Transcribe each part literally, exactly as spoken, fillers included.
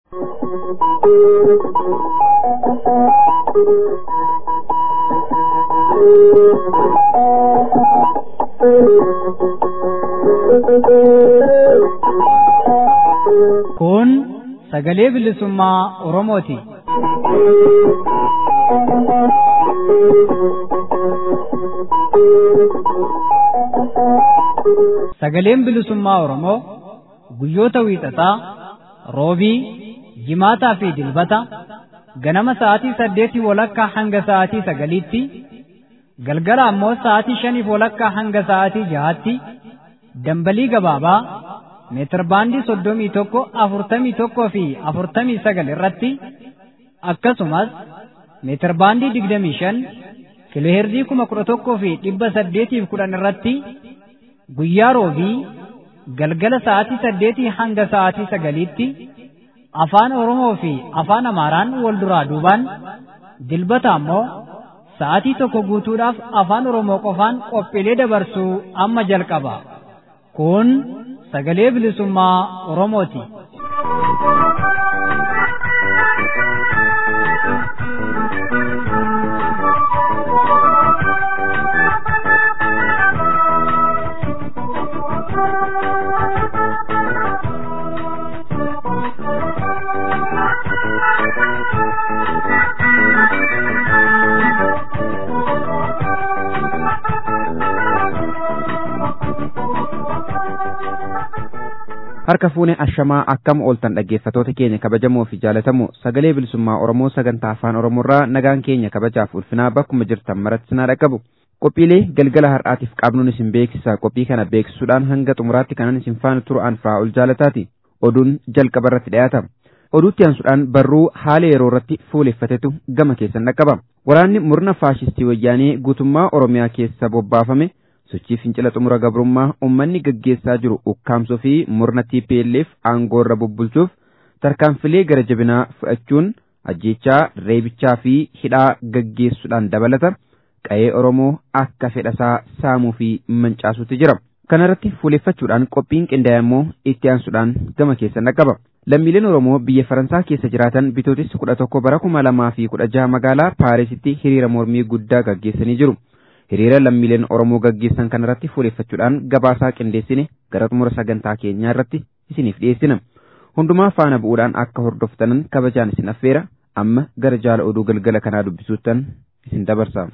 Kun sagalee bilisummaa Oromooti. Sagaleen bilisummaa Oromoo guyyoota wiixataa, roobii, jimaataa fi dilbata ganama sa'aatii saddeetii walakkaa hanga sa'aatii sagaliitti, galgala ammoo sa'aatii shanii walakkaa hanga sa'aatii jahaatti dambalii gabaabaa meetir baandii soddomii tokko afurtamii tokkoo fi afurtamii sagal irratti akkasumas meetir baandii digdamii shan kiloheerzii kuma kudha tokkoo fi dhibba saddeetiif kudhan irratti guyyaa roobii galgala sa'aatii saddeetii hanga sa'aatii sagaliitti afaan Oromoo fi afaan Amaaraan wal duraa duubaan dilbata ammoo sa'aatii tokko guutuudhaaf afaan Oromoo qofaan qophiilee dabarsuu amma jalqaba. Kun sagalee bilisummaa Oromooti. Harka fuune ashamaa akkam ooltan dhaggeeffatoota keenya kabajamoo fi jaalatamoo sagalee bilisummaa Oromoo sagantaa afaan Oromoorraa nagaan keenya kabajaaf ulfinaa bakkuma jirtan maratti sinaa dhaqqabu. Qophiilee galgala har'aatiif qabnuun isin beeksisa. Qophii kana beeksisuudhaan hanga xumuraatti kanan isin faana turu anfaa ol jaalataati. Oduun jalqaba irratti dhiyaata. Oduutti aansuudhaan barruu haala yeroo irratti fuuleffatetu gama keessan dhaqqaba. Waraanni murna faashistii wayyaanee guutummaa Oromiyaa keessa bobbaafame sochii fincila xumura gabrummaa uummanni gaggeessaa jiru ukkaamsuu fi murna T P L F aangoorra bubbulchuuf tarkaanfilee gara jabinaa fudhachuun ajjeechaa, reebichaa fi hidhaa gaggeessuudhaan dabalata qa'ee Oromoo akka fedhasaa saamuu fi mancaasuutti jira. Kana irratti fuuleffachuudhaan qophiin qindaa'e immoo itti aansuudhaan gama keessan dhaqqaba. Lammiileen Oromoo biyya Faransaa keessa jiraatan bitootessa kudha tokko bara kuma lamaa fi kudha jaha magaalaa Paarisitti hiriira mormii guddaa gaggeessanii jiru. Hiriira lammiileen Oromoo gaggeessan kana irratti fuuleffachuudhaan gabaasaa qindeessine gara xumura sagantaa keenyaa irratti isiniif dhiyeessina. Hundumaa faana bu'uudhaan akka hordoftanan kabajaan isin affeera. Amma gara jaala oduu galgala kanaa dubbisuuttan isin dabarsa.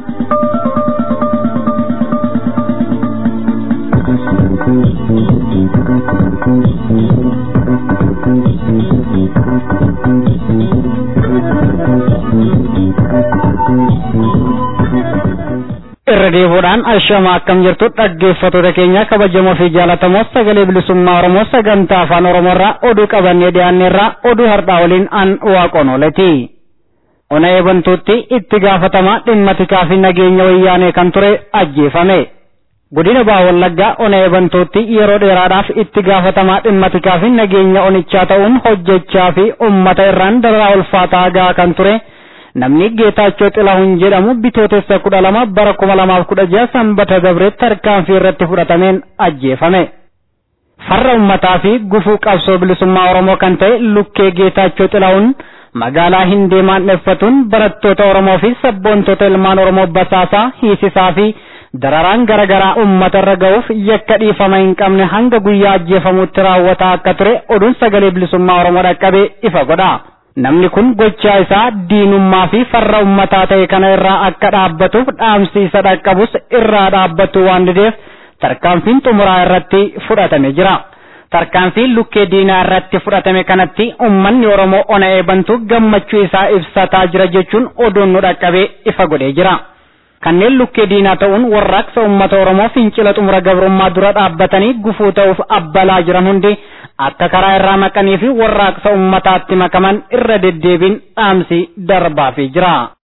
Irra deebiidhaan ashama akkam jirtu dhaggeeffatoota keenya kabajamoo fi jaalatamoo sagalee bilisummaa Oromoo sagantaa afaan Oromoorraa oduu qabannee dhiyaanneerraa oduu har'aa waliin an waaqoon ooleti. Ona eebantuutti itti gaafatamaa dhimma tikaa fi nageenya wayyaanee kan ture ajjeefame. Godina Baha Wallaggaa ona eebantuutti yeroo dheeraadhaaf itti gaafatamaa dhimma tikaa fi nageenya onichaa ta'uun hojjechaa fi uummata irraan dararaa ulfaataa gahaa kan ture. Namni Geetaachoo Xilahuun jedhamu bitootessa kudha lama bara kuma lamaaf kudha jaha sanbata dabree tarkaanfii irratti fudhatameen ajjeefame. Farra uummataa fi gufuu qabsoo bilisummaa Oromoo kan ta'e Lukkee Geetaachoo Xilahuun magaalaa Hindeemaan dheeffatuun barattoota Oromoo fi sabboontota ilmaan Oromoo basaasaa, hiisisaa fi dararaan garaagaraa uummata irra ga'uuf yakka dhiifama hin qabne hanga guyyaa ajjeefamuutti raawwataa akka ture oduun sagalee bilisummaa Oromoo dhaqqabee ifa godha. Namni kun gochaa isaa diinummaa fi farra uummataa ta'e kana irraa akka dhaabbatuuf dhaamsi isa dhaqqabus irraa dhaabbatu waan dideef tarkaanfiin xumuraa irratti fudhatame jira. Tarkaanfiin lukkee diinaa irratti fudhatame kanatti uummanni Oromoo ona eebantu gammachuu isaa ibsataa jira jechuun oduun nu dhaqqabee ifa godhee jira. Kanneen lukkee diinaa ta'uun warraaqsa uummata Oromoo fincila xumura gabrummaa dura dhaabbatanii gufuu ta'uuf abbalaa jiran hundi akka karaa irraa maqanii fi warraaqsa uummataatti makaman irra deddeebiin dhaamsi darbaafii jira.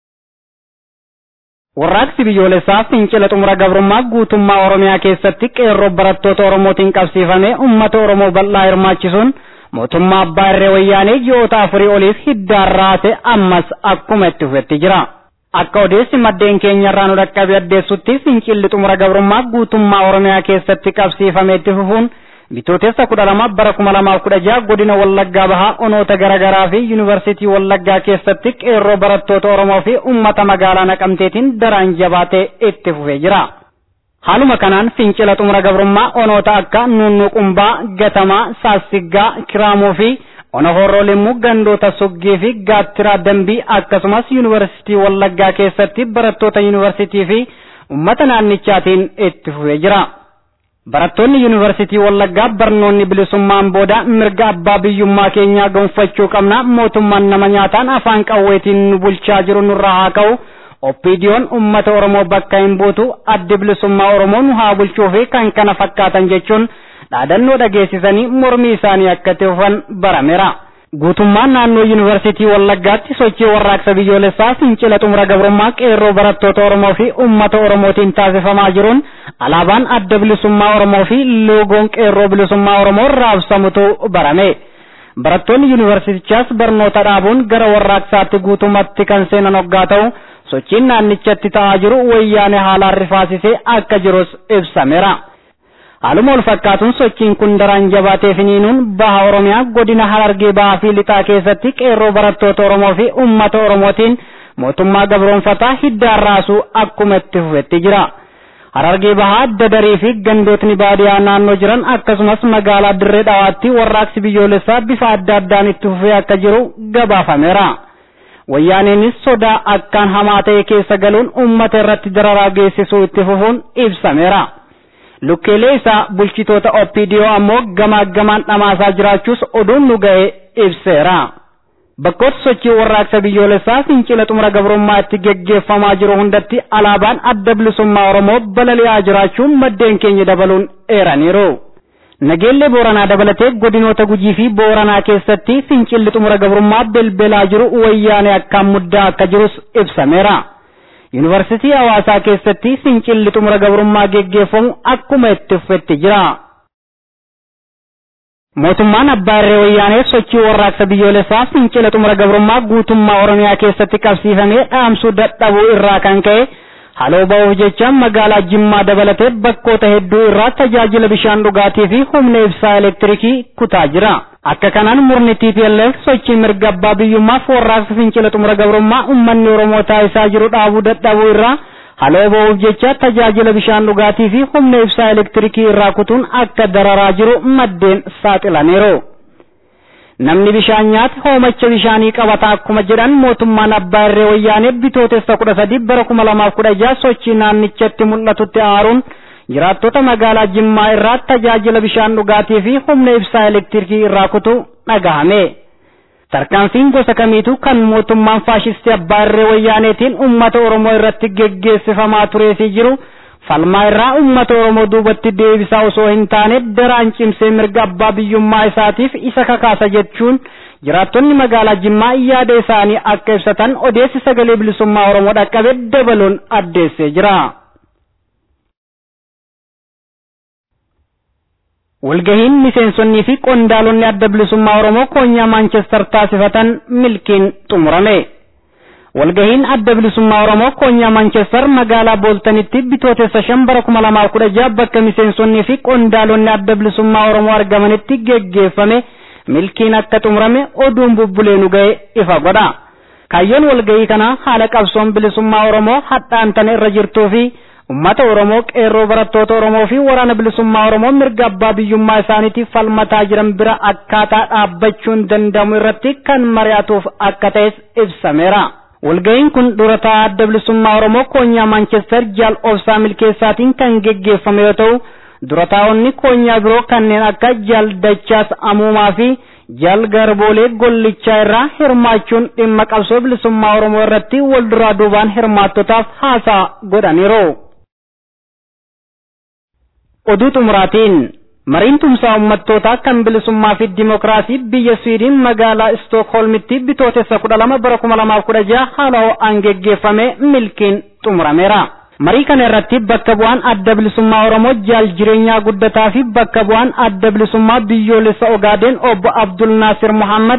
Warraaqsi biyyoolessaa fincila xumura gabrummaa guutummaa Oromiyaa keessatti qeerroo barattoota Oromootiin qabsiifamee uummata Oromoo bal'aa hirmaachisuun mootummaa abbaa irree wayyaanee ji'oota afurii oliif hiddaan raase ammas akkuma itti fufetti jira. Akka odeessi maddeen keenya irraa nu dhaqqabe addeessutti fincilli xumura gabrummaa guutummaa Oromiyaa keessatti qabsiifamee itti fufuun bitootessa kudha lama bara kuma lamaaf kudha jaha godina Wallaggaa Bahaa onoota garaagaraa fi yuunivarsiitii Wallaggaa keessatti qeerroo barattoota Oromoo fi uummata magaalaa Naqamteetiin daraan jabaatee itti fufee jira. Haaluma kanaan fincila xumura gabrummaa onoota akka Nunnuu Qumbaa, Gatamaa, Saassiggaa, Kiraamuu fi Ona Horroo Limmuu gandoota Soggee fi Gaattiraa Dambii akkasumas yuunivarsiitii Wallaggaa keessatti barattoota yuunivarsiitii fi uummata naannichaatiin itti fufee jira. Barattoonni yuunivarsiitii Wallaggaa barnoonni bilisummaan booda mirga abbaa biyyummaa keenyaa gonfachuu qabna, mootummaan nama nyaataan afaan qawweetiin nu bulchaa jiru nurraa haa ka'u, oppiidiyoon uummata Oromoo bakka hin buutu, addi bilisummaa Oromoo nu haa bulchuu fi kan kana fakkaatan jechuun dhaadannoo dhageessisanii mormii isaanii akka ta'an barameera. Guutummaan naannoo yuunivarsiitii Wallaggaatti sochii warraaqsa biyyoolessaa fincila xumura gabrummaa qeerroo barattoota Oromoo fi uummata Oromootiin taasifamaa jiruun alaabaan adda bilisummaa Oromoo fi loogoon qeerroo bilisummaa Oromoo raabsamutu barame. Barattoonni yuunivarsiitichaas barnoota dhaabuun gara warraaqsaatti guutummaatti kan seenan hoggaa ta'u sochiin naannichatti ta'aa jiru wayyaanee haalaan rifaasisee akka jirus ibsameera. Haaluma wal fakkaatuun sochiin kun daraan jabaatee finiinuun baha Oromiyaa godina Harargee Bahaa fi Lixaa keessatti qeerroo barattoota Oromoo fi uummata Oromootiin mootummaa gabroonfataa hiddaan raasuu akkuma itti fufetti jira. Harargee Bahaa Dadarii fi gandootni baadiyaa naannoo jiran akkasumas magaalaa Dirree Dhawaatti warraaqsi biyyoolessaa bifa adda addaan itti fufee akka jiru gabaafameera. Wayyaaneenis sodaa akkaan hamaa ta'e keessa galuun uummata irratti dararaa geessisuu itti fufuun ibsameera. Lukkeelee isaa bulchitoota oppiidiyoo ammoo gamaa gamaan dhamaasaa jiraachuus oduun nu ga'e ibseera. Bakkoota sochii warraaqsa biyyoolessaa fincila xumura gabrummaa itti geggeeffamaa jiru hundatti alaabaan adda bilisummaa Oromoo balali'aa jiraachuun maddeen keenya dabaluun eeraniiru. Nageellee Booranaa dabalatee godinoota Gujii fi Booranaa keessatti fincilli xumura gabrummaa belbelaa jiru wayyaanee akkaan muddaa akka jirus ibsameera. Yuunivarsiitii Hawaasaa keessatti fincilli xumura gabrummaa geggeeffamu akkuma itti fufetti jira. Mootummaan abbaa irree wayyaanee sochii warraaqsa biyyoolessaa fincila xumura gabrummaa guutummaa Oromiyaa keessatti qabsiifamee dhaamsuu dadhabuu irraa kan ka'e haaloo ba'uuf jecha magaalaa Jimmaa dabalatee bakkoota hedduu irraa tajaajila bishaan dhugaatii fi humna ibsaa elektirikii kutaa jira. Akka kanaan murni T P L F sochii mirga abbaa biyyummaaf warraaqsa fincila xumura gabrummaa uummanni Oromoo taasisaa jiru dhaabuu dadhabuu irraa haaloo ba'uuf jecha tajaajila bishaan dhugaatii fi humna ibsaa elektirikii irraa kutuun akka dararaa jiru maddeen saaxilaniiru. Namni bishaan nyaate hoomacha bishaanii qabata akkuma jedhan mootummaan abbaa irree wayyaanee bitootessa kudha sadii bara kuma lamaaf kudha jaha sochii naannichatti mul'atutti aaruun jiraattota magaalaa Jimmaa irraa tajaajila bishaan dhugaatii fi humna ibsaa elektirikii irraa kutu dhagahame. Tarkaanfiin gosa kamiitu kan mootummaan faashistii abbaa irree wayyaaneetiin uummata Oromoo irratti geggeessifamaa turee fi jiru falmaa irraa uummata Oromoo duubatti deebisaa osoo hin taane daraan cimsee mirga abbaa biyyummaa isaatiif isa kakaasa jechuun jiraattonni magaalaa Jimmaa yaada isaanii akka ibsatan odeessi sagalee bilisummaa Oromoo dhaqqabe dabaluun addeessee jira. Walgahiin miseensonnii fi qondaalonni adda bilisummaa Oromoo koonyaa Maanchestar taasifatan milkiin xumurame. Walgahiin adda bilisummaa Oromoo koonyaa Maanchestar magaalaa Booltanitti bitootessa shan bara kuma lamaaf kudha jaha bakka miseensonnii fi qondaalonni adda bilisummaa Oromoo argamanitti geggeeffame milkiin akka xumurame oduun bubbulee nu ga'e ifa godha. Kaayyoon walgahii kana haala qabsoon bilisummaa Oromoo hadhaantana irra jirtuu fi ummata Oromoo qeerroo barattoota Oromoo fi waraana bilisummaa Oromoo mirga abbaa biyyummaa isaaniitiif falmataa jiran bira akkaataa dhaabbachuun danda'amu irratti kan mari'atuuf akka ta'es ibsameera. Walgahiin kun durataa adda bilisummaa Oromoo koonyaa Maanchestar Jaal Obsaa Milkeessaatiin kan geggeeffame yoo ta'u durataa'onni koonyaa biroo kanneen akka Jaal Dachaas Amuumaa fi Jaal Garboolee Gollichaa irraa hirmaachuun dhimma qabsoo bilisummaa Oromoo irratti wal duraa duubaan hirmaattotaaf haasaa godhaniiru. Oduu xumuraatiin mariin tumsaa uummattootaa kan bilisummaa fi dimookiraasii biyya Swiidin magaalaa Stookholmitti bitootessa kudha lama bara kuma lamaaf kudha jaha haala ho'aan geggeeffame milkiin xumurameera. Marii kana irratti bakka bu'aan adda bilisummaa Oromoo jaal jireenyaa guddataa fi bakka bu'aan adda bilisummaa biyyoolessa Ogaadeen obbo Abdul Naasir Muhammad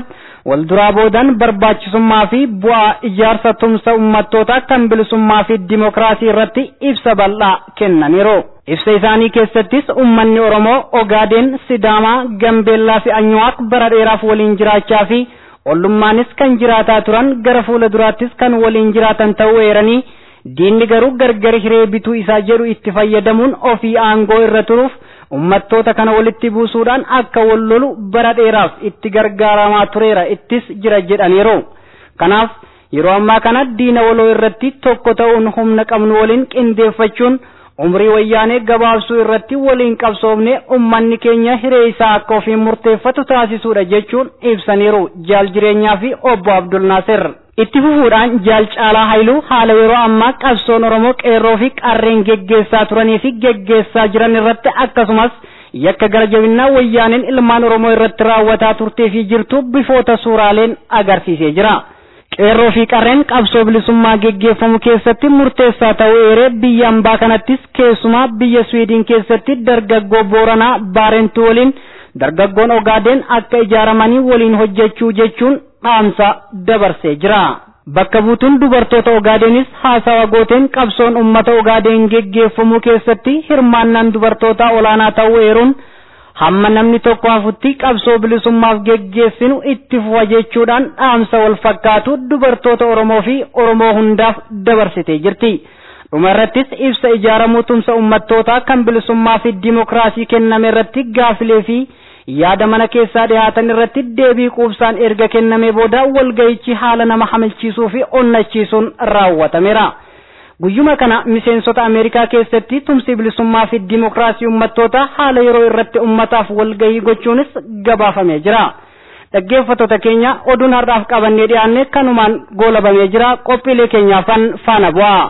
walduraa boodan barbaachisummaa fi bu'aa ijaarsa tumsa ummattootaa kan bilisummaa fi dimokiraasii irratti ibsa bal'aa kennaniiru. Ibsa isaanii keessattis ummanni Oromoo, Ogaaden, Sidaamaa, Gambeellaa fi Anyuwaaq bara dheeraaf waliin jiraachaa fi ollummaanis kan jiraataa turan gara fuula duraattis kan waliin jiraatan ta'uu eeranii diinni garuu gargar hiree bituu isaa jedhu itti fayyadamuun ofii aangoo irra turuuf ummattoota kana walitti buusuudhaan akka wal lolu bara dheeraaf itti gargaaramaa tureera ittis jira jedhaniiru. Kanaaf yeroo ammaa kana diina waloo irratti tokko ta'uun humna qabnu waliin qindeeffachuun umrii wayyaanee gabaabsuu irratti waliin qabsoofne ummanni keenya hiree isaa akka ofiin murteeffatu taasisuudha jechuun ibsaniiru jaal jireenyaa fi obbo Abdul Naasir. Itti fufuudhaan jaal Caalaa Haayiluu haala yeroo ammaa qabsoon Oromoo qeerroo fi qarreen geggeessaa turanii fi geggeessaa jiran irratti akkasumas yakka gara jabinnaa wayyaaneen ilmaan Oromoo irratti raawwataa turtee fi jirtu bifoota suuraaleen agarsiisee jira. Qeerroo fi qarreen qabsoo bilisummaa geggeeffamu keessatti murteessaa ta'uu eeree biyya ambaa kanattis keessumaa biyya Swiidin keessatti dargaggoo Booranaa Baarentuu waliin dargaggoon Ogaaden akka ijaaramanii waliin hojjechuu jechuun dhaamsa dabarsee jira. Bakka buutuun dubartoota Ogaadenis haasawa gooteen qabsoon ummata Ogaaden geggeeffamu keessatti hirmaannaan dubartootaa olaanaa ta'uu eeruun hamma namni tokko hafutti qabsoo bilisummaaf geggeessinu itti fufa jechuudhaan dhaamsa wal fakkaatu dubartoota Oromoo fi Oromoo hundaaf dabarsitee jirti. Dhuma irrattis ibsa ijaaramuu tumsa ummattootaa kan bilisummaa fi dimokiraasii kenname irratti gaafilee fi yaada mana keessaa dhiyaatan irratti deebii quubsaan erga kenname booda walga'ichi haala nama hamilchiisuu fi onnachiisuun raawwatameera. Guyyuma kana miseensota Ameerikaa keessatti tumsi bilisummaa fi dimokiraasii ummattoota haala yeroo irratti ummataaf walgahii gochuunis gabaafamee jira. Dhaggeeffattoota keenya oduun har'aaf qabannee dhiyaanne kanumaan goolabamee jira. Qophiilee keenyaafan faana bu'aa.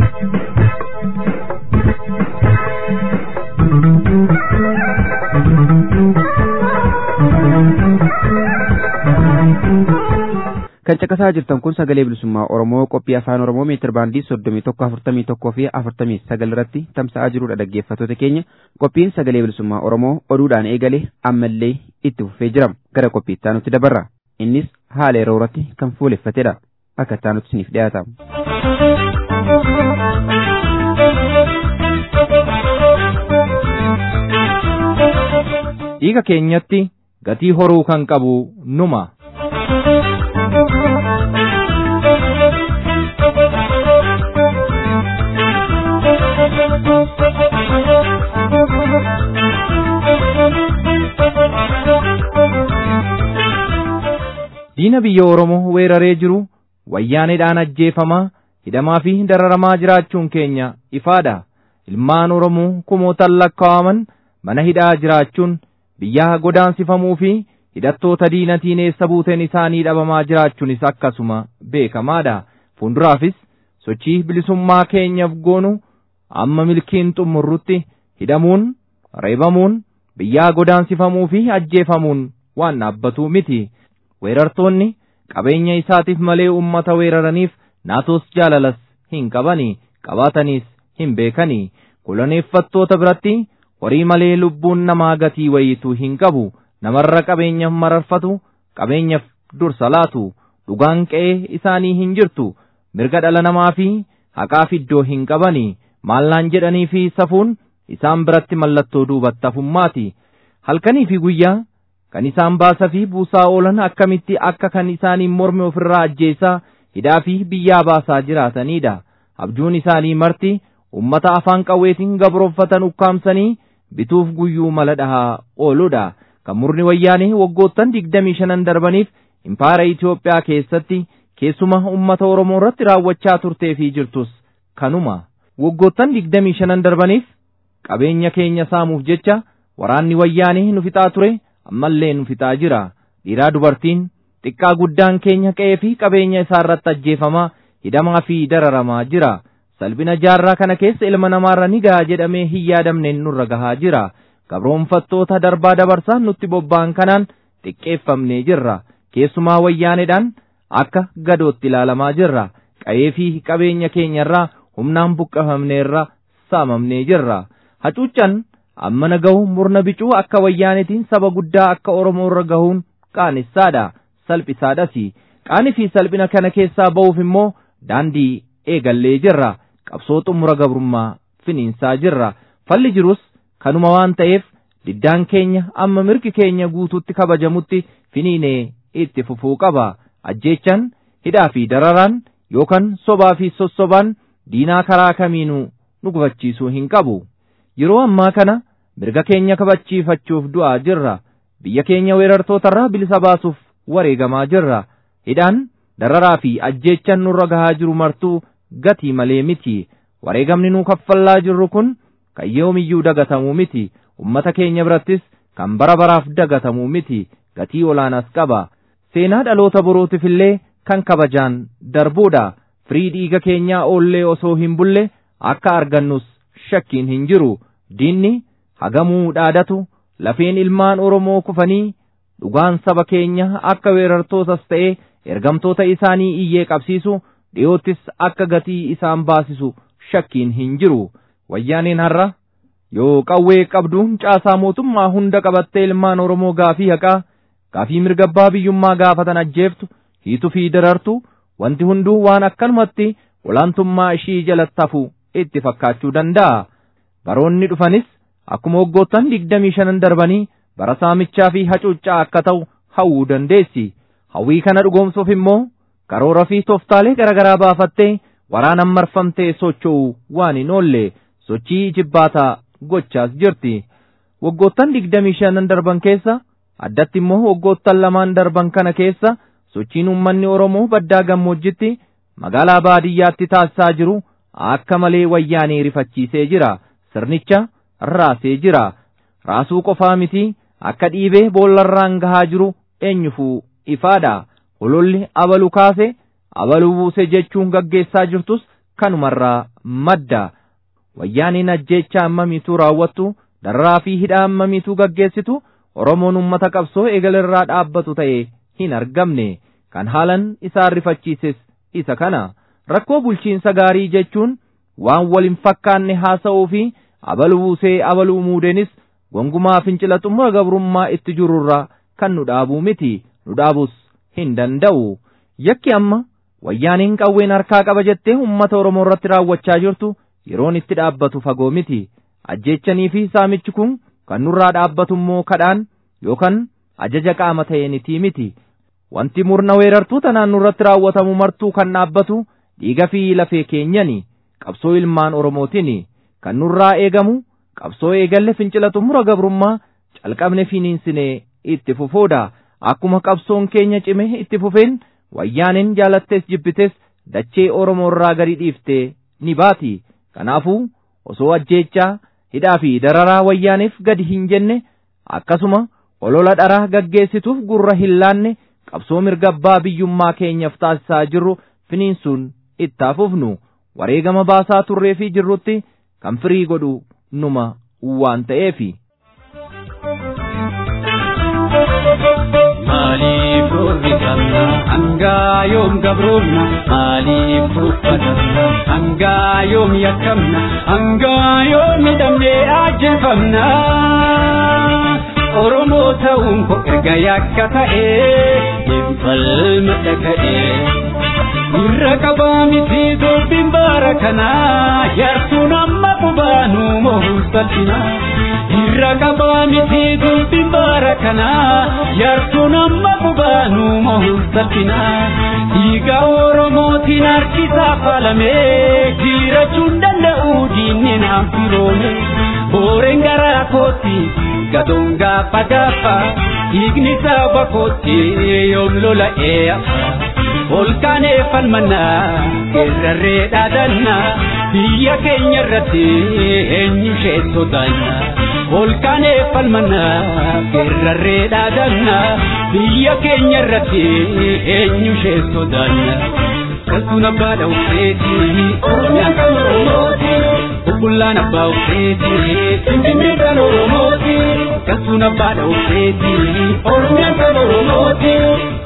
Kan caqasaa jirtan kun sagalee bilisummaa Oromoo qophii afaan Oromoo meetir baandii soddomii tokko afurtamii tokkoo fi afurtamii sagal irratti tamsa'aa jirudha. Dhaggeeffattoota keenya qophiin sagalee bilisummaa Oromoo oduudhaan eegale ammallee itti fufee jira. Gara qophii itti aanutti dabarra. Innis haala yeroo irratti kan fuuleffatedha. Akka itti aanutti isiniif dhiyaata. Dhiiga keenyatti gatii horuu kan qabu numa. Diina biyya Oromoo weeraree jiru wayyaaneedhaan ajjeefamaa hidhamaa fi dararamaa jiraachuun keenya ifaadha. Ilmaan Oromoo kumootaan lakkaa'aman mana hidhaa jiraachuun biyya godaansifamuu fi hidhattoota diinatiin eessa buuteen isaanii dhabamaa jiraachuunis akkasuma beekamaadha. Fuulduraafis sochii bilisummaa keenyaaf goonu amma milkiin xumurrutti hidhamuun, reebamuun, biyyaa godaansifamuu fi ajjeefamuun waan dhaabbatu miti. Weerartoonni qabeenya isaatiif malee ummata weeraraniif naatos jaalalas hin qabani, qabaatanis hin beekani. Koloneeffattoota biratti horii malee lubbuun namaa gatii wayiitu hin qabu. Namarra qabeenyaaf mararfatu, qabeenyaaf dursa laatu, dhugaan qe'ee isaanii hin jirtu. Mirga dhala namaa fi haqaaf iddoo hin qabani. Maallaan jedhanii fi safuun isaan biratti mallattoo duubatti hafummaati. Halkanii fi guyyaa kan isaan baasa fi buusaa oolan akkamitti akka kan isaanii morme ofirraa ajjeesaa hidhaa fi biyyaa baasaa jiraatanidha. Abjuun isaanii marti ummata afaan qawweetiin gabroonfatan ukkaamsanii bituuf guyyuu mala dhahaa ooludha. Kan murni wayyaanee waggoottan digdamii shanan darbaniif impaara Itoophiyaa keessatti keessuma ummata Oromoo irratti raawwachaa turtee fi jirtus kanuma. Waggoottan digdamii shanan darbaniif qabeenya keenya saamuuf jecha waraanni wayyaanee nu fixaa ture, ammallee nu fixaa jira. Dhiiraa dubartiin xiqqaa guddaan keenya qe'ee fi qabeenya isaa irratti ajjeefamaa, hidhamaa fi dararamaa jira. Salphina jaarraa kana keessa ilma namaarra ni gahaa jedhamee hin yaadamneen nurra gahaa jira. Gabroonfattoota darbaa dabarsaa nutti bobba'an kanaan xiqqeeffamnee jirra. Keessumaa wayyaaneedhaan akka gadootti ilaalamaa jirra. Qe'ee fi qabeenya keenyarraa humnaan buqqifamneerra saamamnee jirra. Hacuuccan ammana gahu murna bicuu akka wayyaanetiin saba guddaa akka Oromoo irra gahuun qaanessaadha. salphisaadhasi. Qaanii fi salphina kana keessaa ba'uuf immoo daandii eegallee jirra. Qabsoo xumura gabrummaa finiinsaa jirra. Falli jirus kanuma waan ta'eef diddaan keenya amma mirgi keenya guutuutti kabajamutti finiinee itti fufuu qaba. Ajjeechan hidhaa fi dararaan yookaan sobaa fi sossobaan diinaa karaa kamiinuu nu gufachiisuu hin qabu. Yeroo ammaa kana mirga keenya kabachiifachuuf du'aa jirra. Biyya keenya weerartootarraa bilisa baasuuf wareegamaa jirra. Hidhaan dararaa fi ajjeechan nurra gahaa jiru martuu gatii malee miti. Wareegamni nuu kaffallaa jirru kun kan yoomiyyuu dagatamuu miti. Ummata keenya birattis kan bara baraaf dagatamuu miti. Gatii olaanaas qaba. Seenaa dhaloota borootiif illee kan kabajaan darbuudha. Firii dhiiga keenyaa oollee osoo hin bulle akka argannus shakkiin hin jiru. Diinni hagamuu dhaadatu lafeen ilmaan Oromoo kufanii dhugaan saba keenya akka weerartootas ta'e ergamtoota isaanii iyyee qabsiisu dhiyoottis akka gatii isaan baasisu shakkiin hin jiru. Wayyaaneen har'a yoo qawwee qabduun caasaa mootummaa hunda qabattee ilmaan Oromoo gaafii haqaa gaafii mirga abbaa biyyummaa gaafatan ajjeeftu hiitu fi darartu wanti hunduu waan akkanumatti olaantummaa ishii jalatti hafu itti fakkaachuu danda'a. Baroonni dhufanis akkuma waggoottan digdamii shanan darbanii bara saamichaa fi hacuuccaa akka ta'u hawwuu dandeessi. Hawwii kana dhugoomsuuf immoo karoora fi tooftaalee garaagaraa baafattee waraanaan marfamtee socho'uu waan hin oolle sochii jibbaataa gochaas jirti. Waggoottan digdamii shanan darban keessa addatti immoo waggoottan lamaan darban kana keessa sochiin uummanni Oromoo baddaa gammoojjitti magaalaa baadiyyaatti taasisaa jiru akka malee wayyaanee rifachiisee jira. Sirnicha raasee jira. Raasuu qofaa miti akka dhiibee boollarraan gahaa jiru eenyufuu ifaadha. Hololli abaluu kaase abaluu buuse jechuun gaggeessaa jirtus kanumarraa madda. Wayyaaniin ajjeechaa ammamiitu raawwattu darraa fi hidhaa ammamiitu gaggeessitu Oromoon ummata qabsoo eegalarraa dhaabbatu ta'e hin argamne. Kan haalan isaan rifachiises isa kana. Rakkoo bulchiinsa gaarii jechuun waan wal hin fakkaanne haasa'uu fi abaluu buusee abaluu muudeenis gongumaa fincila xumura gabrummaa itti jirurraa kan nu dhaabuu miti. Nu dhaabus hin danda'u. Yakki amma wayyaaniin qawween harkaa qaba jettee ummata Oromoo irratti raawwachaa jirtu yeroon itti dhaabbatu fagoo miti. Ajjeechanii fi saamichi kun kan nurraa dhaabbatu immoo kadhaan yookaan ajaja qaama ta'eeniti miti. Wanti murna weerartoota naannurratti raawwatamu martuu kan dhaabbatu dhiiga fi lafee keenyani. Qabsoo ilmaan Oromootiin kan nurraa eegamu qabsoo eegalle fincila xumura gabrummaa calqabne finiinsinee itti fufuudha. Akkuma qabsoon keenya cime itti fufeen wayyaaniin jaalattees jibbites dachee Oromoo irraa gadi dhiiftee ni baati. Kanaafuu osoo ajjeechaa hidhaa fi dararaa wayyaaniif gadi hin jenne akkasuma olola dharaa gaggeessituuf gurra hin laanne qabsoo mirga abbaa biyyummaa keenyaaf taasisaa jirru finiinsuun itti fufnu. Wareegama baasaa turree fi jirrutti kan firii godhu numa waan ta'eefi. Maaliif roorrisamna hangaa yoom gabroomna maaliif tuffatamna hangaa yoom yakkamna hangaa yoom midhamnee ajjeefamna. Oromoo ta'uun koo erga yakka ta'ee hin falma dhaga'ee. Irra qabaa miti dubbiin bara kanaa yaartuun amma qubaanuu mohuu salphinaa. Irra qabaa miti dubbiin bara kanaa yaartuun amma qubaanuu mohuu salphinaa. Dhiiga Oromootiin harkisaa faalamee jirachuun danda'u diinni naan firoome. Booreen garaa kootti gadoon gaafa gaafa dhiigni saba kootti yoom lola'ee hafa. Volkaanee falmannaa keerrarree dhaadannaa biyya keenya irratti eenyu ishee sodaannaa. Volkaanee falmannaa keerrarree dhaadannaa biyya keenya irratti eenyu ishee sodaannaa. Kaltuun abbaa dhawuseetii Oromiyaan kan Oromooti. Bubbullaan abbaa ufseetii Finfinnee kan Oromooti. Kaltuun abbaa dhawuseetii Oromiyaan kan Oromooti.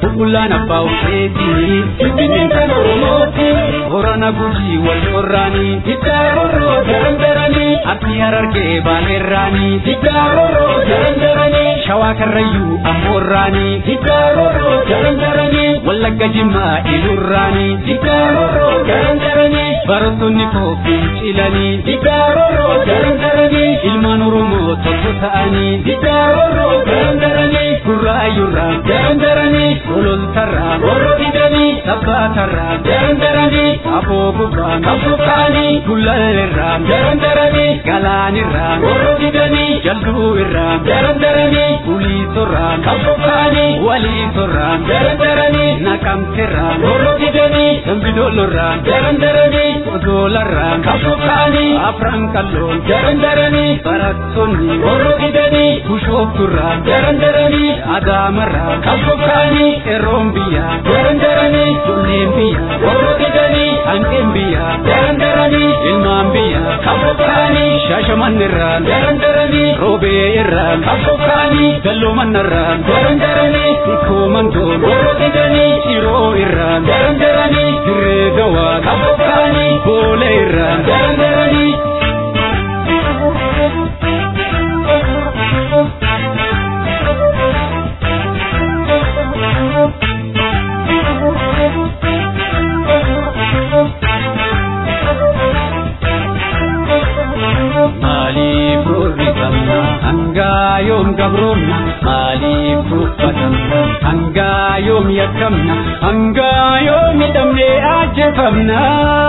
Bulan apa ufeti Finfinneen kan Oromooti Horana Gujii wal qorraani Diddaaroroo darandarani Abdii Harargee Baaleerraani Diddaaroroo darandarani Shawaa Karrayyuu Amboorraani Diddaaroroo darandarani Wallagga Jimmaa Ilurraani Diddaaroroo darandarani Barattoonni Kooffii Cilanii Diddaaroroo darandarani Ilmaan Oromoo tokko ta'anii Diddaaroroo darandarani Gurraayyurraa darandarani Gololtarraa warra didanii Sabbaatarraa darandaranii Aboo gubbaan abbukaanii Gullalirraa darandaranii Galaanirraa warra didanii Jalduu irraa darandaranii Uliisorraa abbukaanii Waliisorraa darandaranii Naqamtirraa warra didanii Dambidolorraa darandaranii Odoolarraa abbukaanii Afran Kalloon darandaranii Barattoonni warra didanii Bushoofturraa darandaranii Adaamarraa abbukaanii Eroon biyyaa darandaranii Dunneen biyyaa warra didanii Hanqeen biyyaa darandaranii Ilmaan biyyaa abbukaanii Shaashamannirraa darandaranii Roobee irraa abbukaanii Dalloomanarraa darandaranii Hikkoo Mandoon warra didanii Shiroo irraa darandaranii Dirree Dawaa abbukaanii Boolee irraa darandaranii Maaliif rorrifamna hangaa yoom gabroomna maaliif tuffatamna hangaa yoom yakkamna hangaa yoom hidhamnee ajjeefamna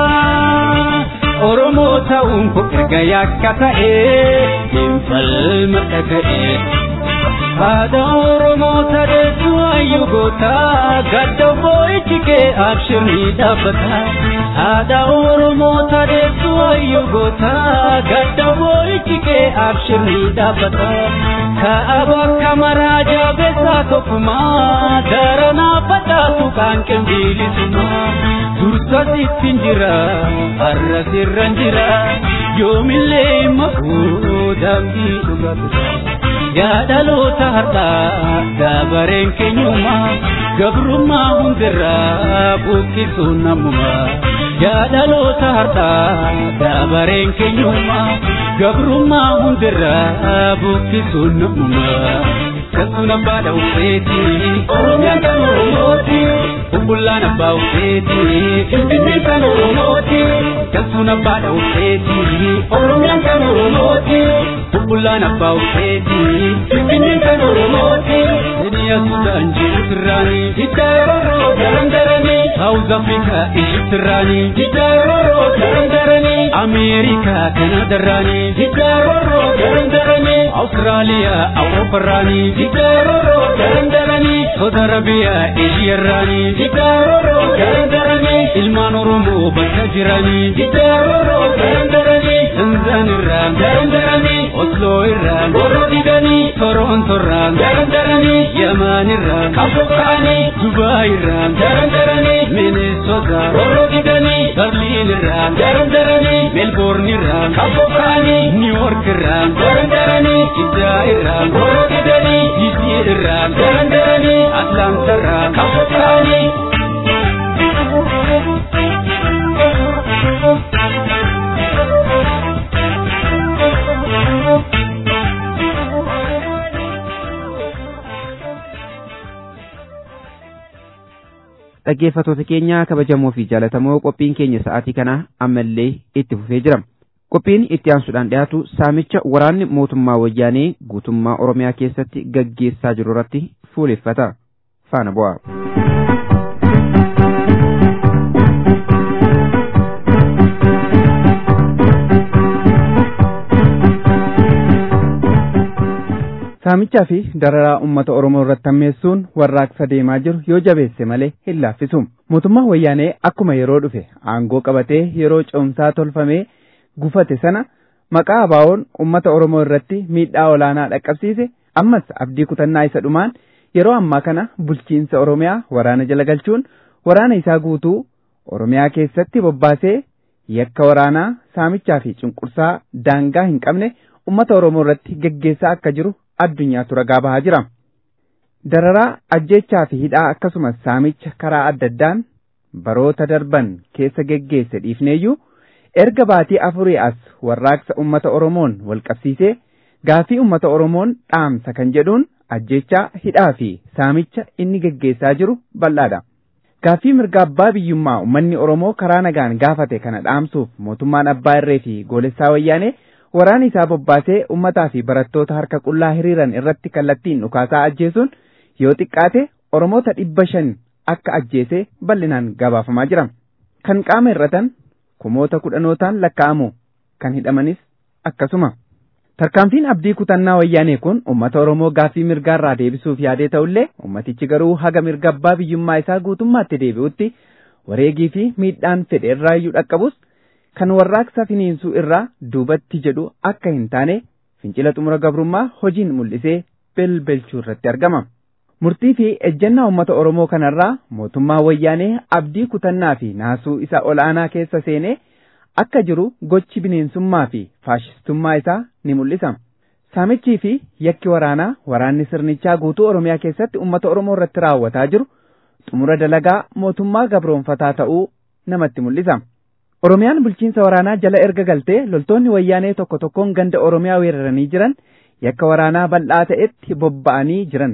Oromoo ta'uun koo erga yakka ta'ee hin falma dhaga'ee Haadha Oromoo tadeessu ayyuu goota gadda boo'ichi kee abshirni dhaabbata Haadha Oromoo tadeessu ayyuu goota gadda boo'ichi kee abshirni dhaabbata Kaaba kamaraa jabeessaa tokkumaa daranaa badhaatu kan qinbiilisumaa Dursa sittin jira har'a sirran jira yoomillee makuu dambii dhugatu Yaadaloota har'aa dabareen keenyummaa gabrummaa hundirraa buqqisuun namummaa Yaadaloota har'aa dabareen keenyummaa gabrummaa hundirraa buqqisuun namummaa Kasuna bada ufeeti Oromiyaan kan Oromooti Bubbulaan abbaa ufeeti Finfinneen kan Oromooti Kasuna bada ufeeti Oromiyaan kan Oromooti Bubbulaan abbaa ufeeti Finfinneen kan Oromooti Duniyaa Sudaan Jibuutirraanii Diddaaroroo darandaranii South Africa Egyptirraanii Diddaaroroo darandaranii Ameerikaa Kanadarraanii Diddaaroroo darandaranii Austraaliyaa Awuroopparraanii Diddaaroroo darandaranii Saudi Arabiyaa Eeshiyaarraanii Diddaaroroo darandaranii Ilmaan Oromoo bakka jiranii Diddaaroroo darandaranii Tanzaanirraa darandaranii Osloo irraa warra didanii Torontorraa darandaranii Yamaanirraa kabokkaanii Dubaayirraa darandaranii Minnesota warra didanii Berliinirraa darandaranii Melbourneirraa kabokkaanii Niiworkirraa darandaranii Jiddaa'irraa warra didanii D C irraa darandaranii Atlaantarraa kabokkaanii Dhaggeeffattoota keenya kabajamoo fi jaalatamoo qophiin keenya sa'aatii kana ammallee itti fufee jira. Qophiin itti aansuudhaan dhiyaatu saamicha waraanni mootummaa wayyaanee guutummaa Oromiyaa keessatti gaggeessaa jiru irratti fuuleffata. Faana bu'aa. Saamichaa fi dararaa uummata Oromoo irratti hammeessuun warraaqsa deemaa jiru yoo jabeesse malee hin laaffisu. Mootummaan wayyaanee akkuma yeroo dhufe aangoo qabatee yeroo ce'umsaa tolfamee gufate sana maqaa abaawoon uummata Oromoo irratti miidhaa olaanaa dhaqqabsiise ammas abdii kutannaa isa dhumaan yeroo ammaa kana bulchiinsa Oromiyaa waraana jala galchuun waraana isaa guutuu Oromiyaa keessatti bobbaasee yakka waraanaa saamichaa fi cunqursaa daangaa hin qabne uummata Oromoo irratti gaggeessaa akka jiru addunyaatu ragaa bahaa jira. Dararaa ajjechaa fi hidhaa akkasumas saamicha karaa adda addaan baroota darban keessa geggeesse dhiifneeyyuu erga baatii afurii as warraaqsa ummata Oromoon wal qabsiisee gaafii ummata Oromoon dhaamsa kan jedhuun ajjechaa hidhaa fi saamicha inni geggeessaa jiru bal'aadha. Gaafii mirga abbaa biyyummaa ummanni Oromoo karaa nagaan gaafate kana dhaamsuuf mootummaan abbaa irree fi goolessaa wayyaanee waraana isaa bobbaasee ummataa fi barattoota harka qullaa hiriiran irratti kallattiin dhukaasaa ajjeesuun yoo xiqqaate Oromoota dhibba shan akka ajjeesee bal'inaan gabaafamaa jira. Kan qaama hir'atan kumoota kudhanootaan lakkaa'amu, kan hidhamanis akkasuma. Tarkaanfiin abdii kutannaa wayyaanee kun ummata Oromoo gaafii mirgaarraa deebisuuf yaadee ta'ullee ummatichi garuu haga mirga abbaa biyyummaa isaa guutummaatti deebi'utti wareegii fi miidhaan fedhe irraa iyyuu dhaqqabus kan warraaqsa finiinsuu irraa duubatti jedhu akka hin taane fincila xumura gabrummaa hojiin mul'isee belbelchuu irratti argama. Murtii fi ejjennaa ummata Oromoo kanarraa mootummaa wayyaanee abdii kutannaa fi naasuu isa ol'aanaa keessa seenee akka jiru gochi bineensummaa fi faashistummaa isaa ni mul'isa. Saamichii fi yakki waraanaa waraanni sirnichaa guutuu Oromiyaa keessatti ummata Oromoo irratti raawwataa jiru xumura dalagaa mootummaa gabroonfataa ta'uu namatti mul'isa. Oromiyaan bulchiinsa waraanaa jala erga galtee loltoonni wayyaanee tokko tokkoon ganda Oromiyaa weeraranii jiran yakka waraanaa bal'aa ta'etti bobba'anii jiran.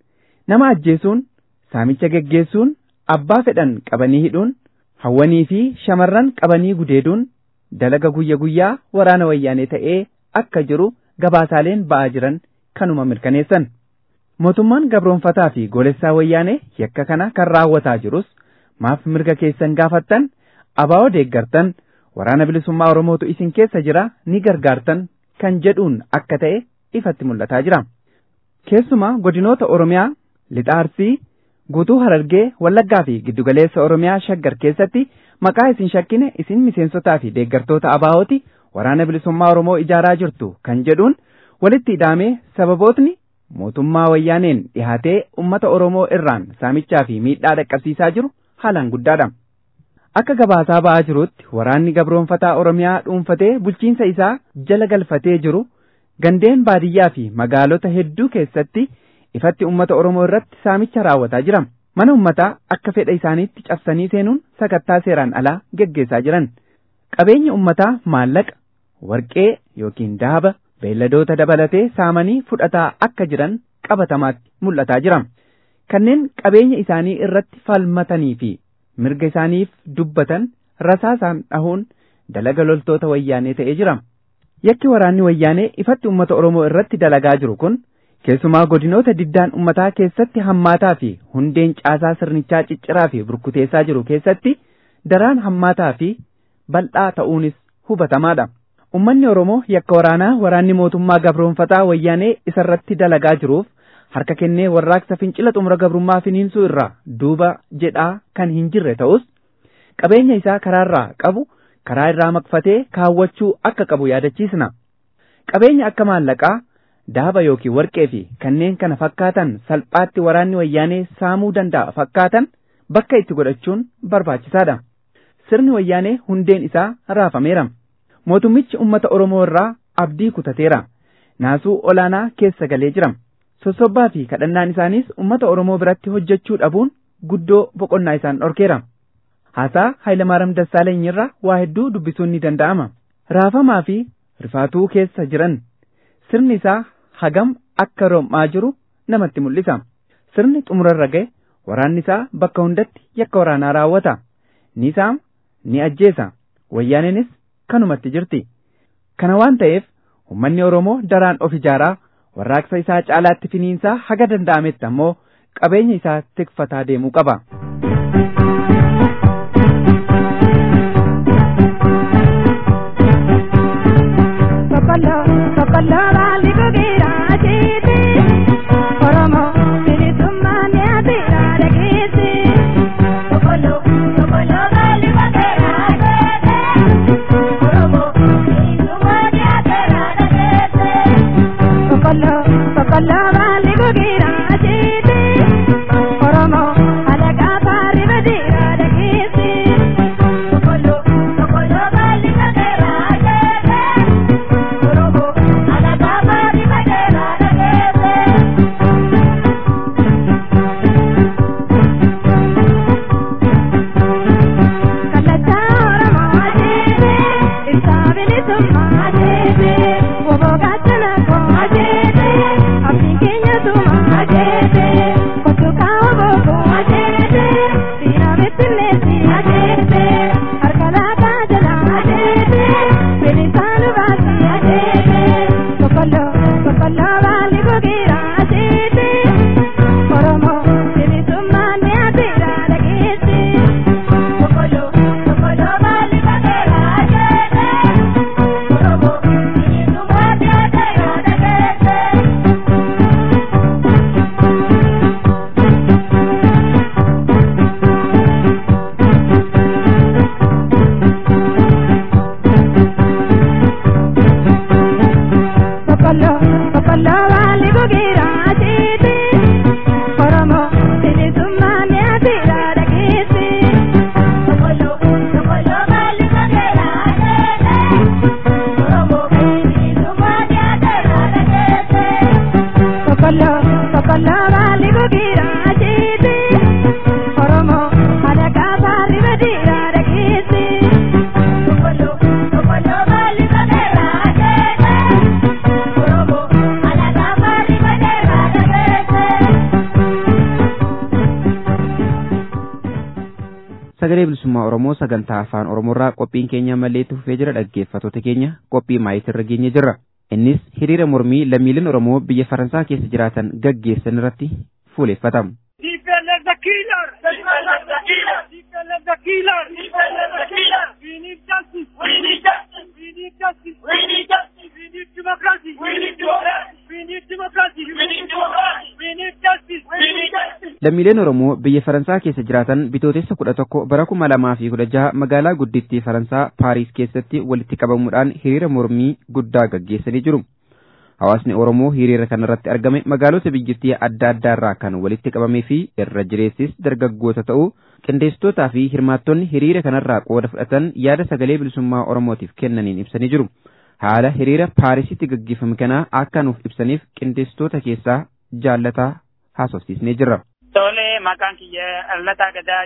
Nama ajjeesuun, saamicha geggeessuun, abbaa fedhan qabanii hidhuun, hawwanii fi shamarran qabanii gudeeduun dalaga guyya guyyaa waraana wayyaanee ta'ee akka jiru gabaasaaleen ba'aa jiran kanuma mirkaneessan. Mootummaan gabroonfataa fi goolessaa wayyaanee yakka kana kan raawwataa jirus maaf mirga keessan gaafattan, abaa'oo deeggartan, waraana bilisummaa Oromootu isin keessa jira ni gargaartan kan jedhuun akka ta'e ifatti mul'ataa jira. Keessumaa godinoota Oromiyaa, Lixa Arsii, guutuu Harargee, Wallaggaa fi giddugaleessa Oromiyaa Shaggar keessatti maqaa isin shakkine isin miseensotaa fi deeggartoota abaa'ooti waraana bilisummaa Oromoo ijaaraa jirtu kan jedhuun walitti hidhaamee sababootni mootummaa wayyaaneen dhihaatee ummata Oromoo irraan saamichaa fi miidhaa dhaqqabsiisaa jiru haalaan guddaadha. Akka gabaasaa ba'aa jirutti waraanni gabroonfataa Oromiyaa dhuunfatee bulchiinsa isaa jala galfatee jiru gandeen baadiyyaa fi magaalota hedduu keessatti ifatti ummata Oromoo irratti saamicha raawwataa jira. Mana ummataa akka fedha isaaniitti cabsanii seenuun sakattaa seeraan alaa geggeessaa jiran. Qabeenya ummataa maallaqa, warqee yookiin dahaba, beelladoota dabalatee saamanii fudhataa akka jiran qabatamaatti mul'ataa jira. Kanneen qabeenya isaanii irratti falmatanii fi mirga isaaniif dubbatan rasaasaan dhahuun dalaga loltoota wayyaanee ta'ee jira. Yakki waraanni wayyaanee ifatti ummata Oromoo irratti dalagaa jiru kun keessumaa godinoota diddaan ummataa keessatti hammaataa fi hundeen caasaa sirnichaa cicciraa fi burkuteessaa jiru keessatti daraan hammaataa fi bal'aa ta'uunis hubatamaadha. Ummanni Oromoo yakka waraanaa waraanni mootummaa gabroonfataa wayyaanee isarratti dalagaa jiruuf harka kennee warraaqsa fincila xumura gabrummaa finiinsuu irraa duuba jedhaa kan hin jirre ta'us qabeenya isaa karaarraa qabu karaa irraa maqfatee kaawwachuu akka qabu yaadachiisna. Qabeenya akka maallaqaa, dahaba yookiin warqee fi kanneen kana fakkaatan salphaatti waraanni wayyaanee saamuu danda'a fakkaatan bakka itti godhachuun barbaachisaadha. Sirni wayyaanee hundeen isaa raafameera. Mootummichi ummata Oromoo irraa abdii kutateera. Naasuu olaanaa keessa galee jira. Sossobbaa fi kadhannaan isaaniis ummata Oromoo biratti hojjechuu dhabuun guddoo boqonnaa isaan dhorkeera. Haasaa Hayilamaariyaam Dassaaleny irraa waa hedduu dubbisuun ni danda'ama. Raafamaa fi rifaatuu keessa jiran sirni isaa hagam akka rom'aa jiru namatti mul'isa. Sirni xumurarra ga'e waraanni isaa bakka hundatti yakka waraanaa raawwata. Ni saama, ni ajjeesa. Wayyaaneenis kanumatti jirti. Kana waan ta'eef ummanni Oromoo daraan of ijaaraa warraaqsa isaa caalaatti finiinsaa haga danda'ametti ammoo qabeenya isaa tikfataa deemuu qaba. Oromo, alaga par Sagalee bilisummaa Oromoo sagantaa afaan Oromoorraa qophiin keenya malee tufee jira dhaggeeffattoota keenya qophii maayitirra geenye jirra. Innis hiriira mormii lammiileen Oromoo biyya Faransaa keessa jiraatan gaggeessan irratti fuuleeffatamu. Lammiileen Oromoo biyya Faransaa keessa jiraatan bitootessa kudha tokko bara kuma lamaa fi kudha jaha magaalaa guddittii Faransaa Paariis keessatti walitti qabamuudhaan hiriira mormii guddaa gaggeessanii jiru. Hawaasni Oromoo hiriira kanarratti argame magaalota biyyattii adda addaarraa kan walitti qabamee fi irra jireessis dargaggoota ta'uu qindeessitootaa fi hirmaattonni hiriira kanarraa qooda fudhatan yaada sagalee bilisummaa Oromootiif kennaniin ibsanii jiru. Haala hiriira Paarisitti gaggeeffame kanaa akka nuuf ibsaniif qindeessitoota keessaa jaallataa haasofsiisnee jirra. Tole maqaan kiyya Allataa Gadaa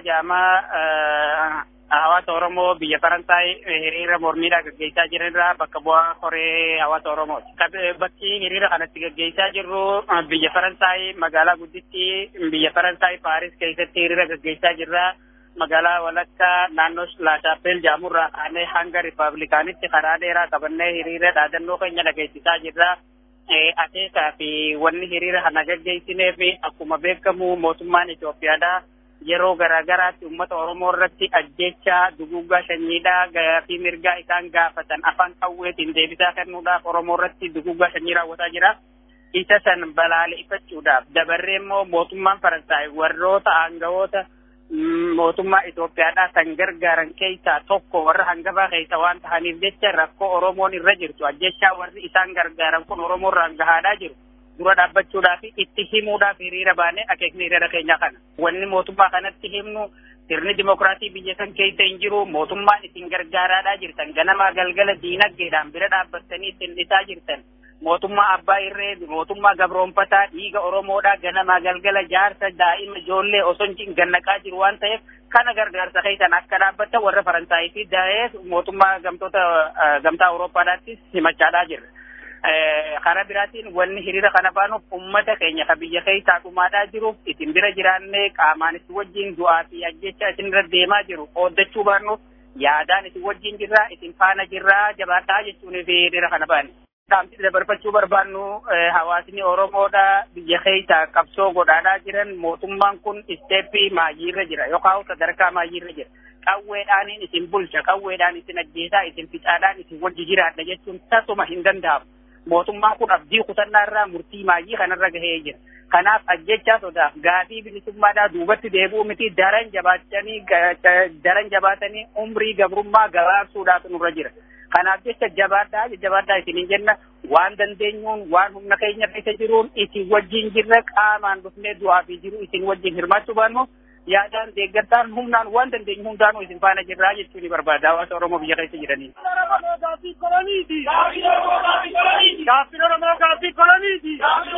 Jaamaa hawaasa Oromoo biyya Faransaay hiriira mormiidhaa gaggeessaa jiranirraa bakka bu'aa koree hawaasa Oromooti. Bakki hiriira kanatti gaggeessaa jirru biyya Faransaay magaalaa guddittii biyya Faransaay Paaris keessatti hiriira gaggeessaa jirra. Magaalaa walakkaa naannoo Laashaappeel Jaamurraa kaanee hanga Rippaabilikaanitti karaa dheeraa qabannee hiriira dhaadannoo keenya dhageessisaa jirra. Ateesaa fi wanni hiriira kana gaggeessinee fi akkuma beekamu mootummaan Itoophiyaadhaa yeroo garaagaraatti uummata Oromoo irratti ajjechaa duguggaa sanyiidhaa fi mirgaa isaan gaafatan afaan qawweetiin deebisaa kennuudhaaf Oromoo irratti duguggaa sanyii raawwataa jira. Isa san balaaleffachuudhaaf dabarree immoo mootummaan Faransaay warroota aangawoota mootummaa Itoophiyaadhaa kan gargaaran keessaa tokko warra hangafaa keessa waan ta'aniif jecha rakkoo Oromoon irra jirtu ajjechaa warri isaan gargaaran kun Oromoo irraan gahaadhaa jiru dura dhaabbachuudhaaf itti himuudhaaf hiriira baanee akeekni hiriira keenya kana. Wanni mootummaa kanatti himnu sirni dimokiraatii biyya san keessa hin jiru mootummaan isin gargaaraadhaa jirtan ganamaa galgala diinagdeedhaan bira dhaabbattanii isin dhisaa jirtan. Mootummaa abbaa irree mootummaa gabroonfataa dhiiga Oromoodhaa ganamaa galgala jaarsa daa'ima ijoollee osoo hin gannaqaa jiru waan ta'eef kana gargaarsa keessan akka dhaabbatan warra Faransaayii fi daa'ee mootummaa gamtoota gamtaa Awurooppaadhaattis himachaadhaa jirra. Karaa biraatiin wanni hiriira kana baanuuf uummata keenya ka biyya keessaa dhumaadhaa jiruuf isin bira jiraannee qaamaan isin wajjin du'aa fi ajjecha isin irra deemaa jiru qooddachuu baannuuf yaadaan isin wajjin jirraa isin faana jirraa jabaadhaa jechuun hiriira kana baane. Dhaamsi dabarfachuu barbaannu hawaasni Oromoodha biyya keessaa qabsoo godhaadhaa jiran mootummaan kun isteeppii maayyiirra jira yookaan sadarkaa maayyiirra jira. Qawweedhaaniin isin bulcha qawweedhaan isin ajjeesaa isin fixaadhaan isin wajji jiraadha jechuun tasuma hin danda'amu. Mootummaan kun abdii kutannaa irraa murtii maayyii kanarra gahee jira. Kanaaf ajjechaa sodaaf gaafii bilisummaadhaa duubatti deebi'uu miti daran jabaatanii daran jabaatanii umrii gabrummaa gabaabsuudhaaf nurra jira. Kanaaf jecha jabaadhaa jabaadhaa isiniin jenna waan dandeenyuun waan humna keenya keessa jiruun isin wajjin jirra qaamaan dhufnee du'aa fi jiru isin wajjin hirmaachuu baannu yaadaan deeggartaan humnaan waan dandeenyu hundaanuu isin faana jirraa jechuun ni barbaada hawaasa Oromoo biyya keessa jiranii. Gaaffii koloniiti. Gaaffii Oromoo gaaffii koloniiti.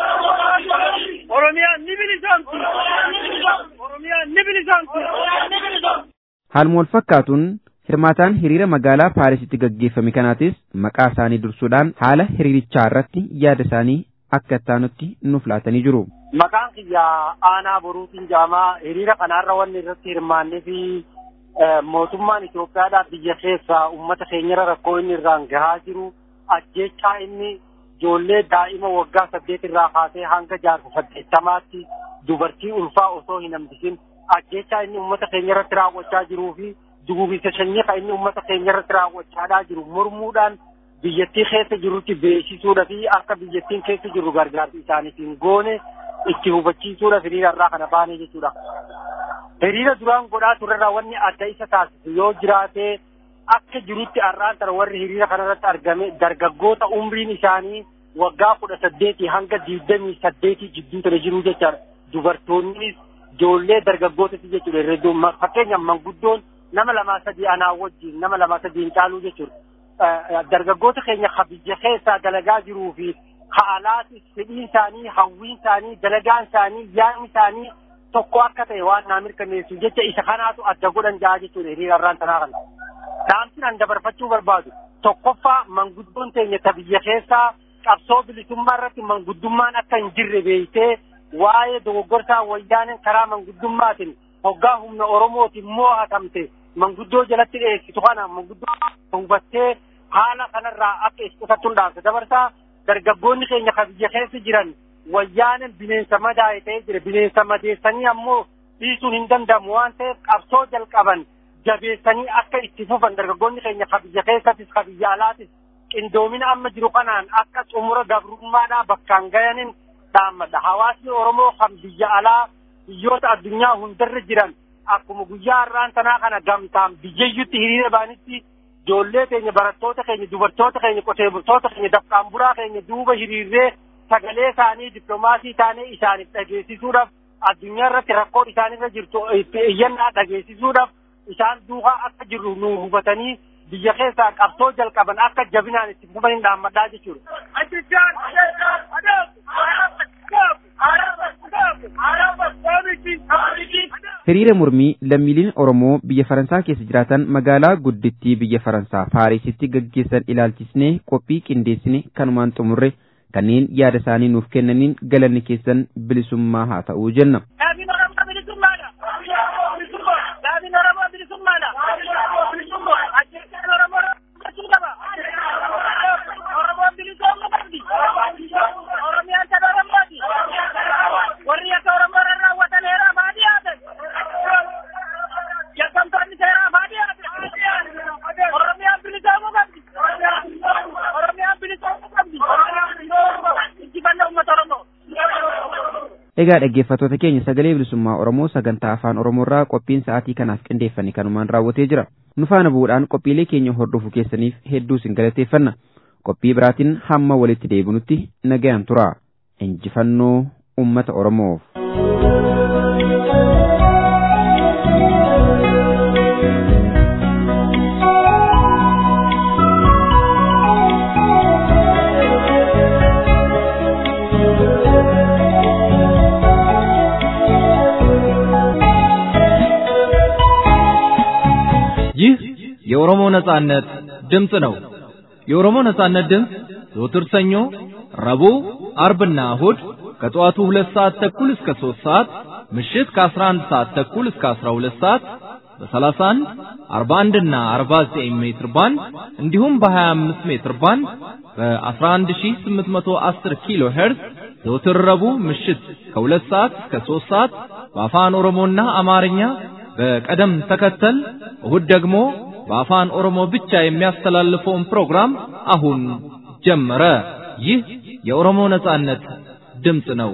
Oromiyaan ni bilisoomti. Oromiyaan ni bilisoomti. Haaluma wal fakkaatuun hirmaataan hiriira magaalaa Paarisitti gaggeeffame kanaatis maqaa isaanii dursuudhaan haala hiriirichaa irratti yaada isaanii akka ittaanutti nuuf laatanii jiru. Maqaan kiyya aanaa boruutiin jaamaa hiriira kanaarra wanni irratti hirmaannee fi mootummaan Itoophiyaadhaa biyya keessaa uummata keenyarra rakkoo inni irraan gahaa jiru ajjeechaa inni ijoollee daa'ima waggaa saddeet irraa kaasee hanga jaarsa saddeettamaatti dubartii ulfaa osoo hin hambisin ajjeechaa inni uummata keenyarratti raawwachaa jiruu fi dugubiinsa sanyii kan inni uummata keenyarratti raawwachaa jiru mormuudhaan biyyattii keessa jirutti beeksisuudha fi akka biyyattiin keessa jiru gargaarsa isaaniitiin goone itti hubachiisuudha hiriira irraa kana baanee jechuudha. Hiriira duraan godhaa turerraa wanni adda isa taasisu yoo jiraate akka jirutti har'aan tara warri hiriira kanarratti argame dargaggoota umriin isaanii waggaa kudha saddeetii hanga digdamii saddeetii jidduu ta'e jiru jechaadha. Dubartoonnis ijoollee dargaggootas jechuudha. Herreeduun fakkeenyaaf manguddoon nama lamaa sadii anaa wajjin nama lamaa sadii hin caaluu jechuudha. Dargaggoota keenya biyya keessaa dalagaa jiruu fi haalaatis fedhiin isaanii hawwiin isaanii dalagaan isaanii yaadni isaanii tokko akka ta'e waan naa mirkaneessu jecha isa kanaatu adda godhan jaa jechuudha hiriira irraan tanaa kana. Dhaamsin an dabarfachuu barbaadu tokkoffaa manguddoon teenya ta biyya keessaa qabsoo bilisummaa irratti manguddummaan akka hin jirre beeytee waa'ee dogoggorsaa wayyaaneen karaa manguddummaatiin hoggaa humna Oromootiin moo'atamte manguddoo jalatti dhiyeessitu kana manguddoo hubattee haala kanarraa akka isqusattuun dhaamsa dabarsaa dargaggoonni keenya ka biyya keessa jiran wayyaaneen bineensa madaa'e ta'ee jira bineensa madeessanii ammoo dhiisuun hin danda'amu waan ta'eef qabsoo jalqaban jabeessanii akka itti fufan dargaggoonni keenya ka biyya keessattis ka biyya alaatis qindoomina amma jiru kanaan akka xumura gabrummaadhaa bakkaan gayaniin dhaammadha. Hawaasni Oromoo kan biyya alaa biyyoota addunyaa hundarra jiran akkuma guyyaa har'aan tanaa kana gamtaan biyyayyutti hiriira baanitti ijoollee keenya barattoota keenya dubartoota keenya qotee bultoota keenya dafqaan buraa keenya duuba hiriirree sagalee isaanii dippiloomaasii taanee isaaniif dhageessisuudhaaf addunyaa irratti rakkoon isaanirra jirtu iyyannaa dhageessisuudhaaf isaan duukaa akka jirru nu hubatanii biyya keessaa qabsoo jalqaban akka jabinaan itti fufanii dhaammadhaa jechuudha. Hiriira mormii lammiileen Oromoo biyya Faransaa keessa jiraatan magaalaa guddittii biyya Faransaa Paarisitti gaggeessan ilaalchisnee qophii qindeessine kanumaan xumurre kanneen yaada isaanii nuuf kennaniin galanni keessan bilisummaa haa ta'uu jenna. Egaa dhaggeeffattoota keenya sagalee bilisummaa Oromoo sagantaa afaan Oromoorraa qophiin sa'aatii kanaaf qindeeffame kanumaan raawwatee jira. Nu faana bu'uudhaan qophiilee keenya hordofuu keessaniif hedduu isin galateeffanna. Qophii biraatiin hamma walitti deebinutti nagayaan tura. Injifannoo uummata Oromoof. ይህ የኦሮሞ ነጻነት ድምጽ ነው። የኦሮሞ ነጻነት ድምጽ ዘወትር ሰኞ፣ ረቡዕ፣ አርብና እሁድ ከጠዋቱ ሁለት ሰዓት ተኩል እስከ ሶስት ሰዓት ምሽት ከአስራ አንድ ሰዓት ተኩል እስከ አስራ ሁለት ሰዓት በሰላሳ አንድ አርባ አንድ እና አርባ ዘጠኝ ሜትር ባንድ እንዲሁም በሀያ አምስት ሜትር ባንድ በአስራ አንድ ሺህ ስምንት መቶ አስር ኪሎ ሄርዝ ዘወትር ረቡዕ ምሽት ከሁለት ሰዓት እስከ ሶስት ሰዓት በአፋን ኦሮሞና አማርኛ በቀደም ተከተል እሁድ ደግሞ በአፋን ኦሮሞ ብቻ የሚያስተላልፈውን ፕሮግራም አሁን ጀመረ። ይህ የኦሮሞ ነጻነት ድምጽ ነው።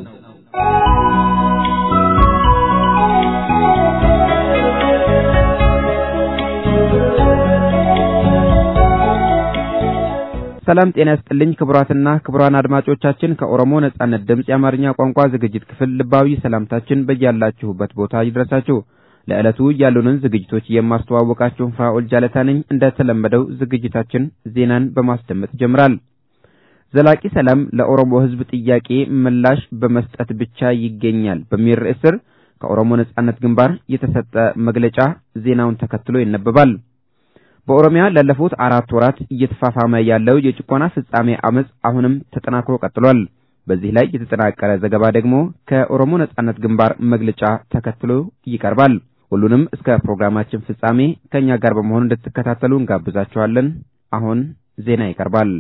ሰላም ጤና ይስጥልኝ ክቡራትና ክቡራን አድማጮቻችን ከኦሮሞ ነጻነት ድምጽ የአማርኛ ቋንቋ ዝግጅት ክፍል ልባዊ ሰላምታችን በያላችሁበት ቦታ ይድረሳችሁ። ለዕለቱ ያሉንን ዝግጅቶች የማስተዋወቃችሁ ፋኡል ጃለታ ነኝ። እንደተለመደው ዝግጅታችን ዜናን በማስደመጥ ጀምራል። ዘላቂ ሰላም ለኦሮሞ ሕዝብ ጥያቄ ምላሽ በመስጠት ብቻ ይገኛል በሚል ርዕስ ስር ከኦሮሞ ነጻነት ግንባር የተሰጠ መግለጫ ዜናውን ተከትሎ ይነበባል። በኦሮሚያ ላለፉት አራት ወራት እየተፋፋመ ያለው የጭቆና ፍጻሜ አመጽ አሁንም ተጠናክሮ ቀጥሏል። በዚህ ላይ የተጠናቀረ ዘገባ ደግሞ ከኦሮሞ ነጻነት ግንባር መግለጫ ተከትሎ ይቀርባል። ሁሉንም እስከ ፕሮግራማችን ፍጻሜ ከኛ ጋር በመሆን እንድትከታተሉ እንጋብዛችኋለን። አሁን ዜና ይቀርባል።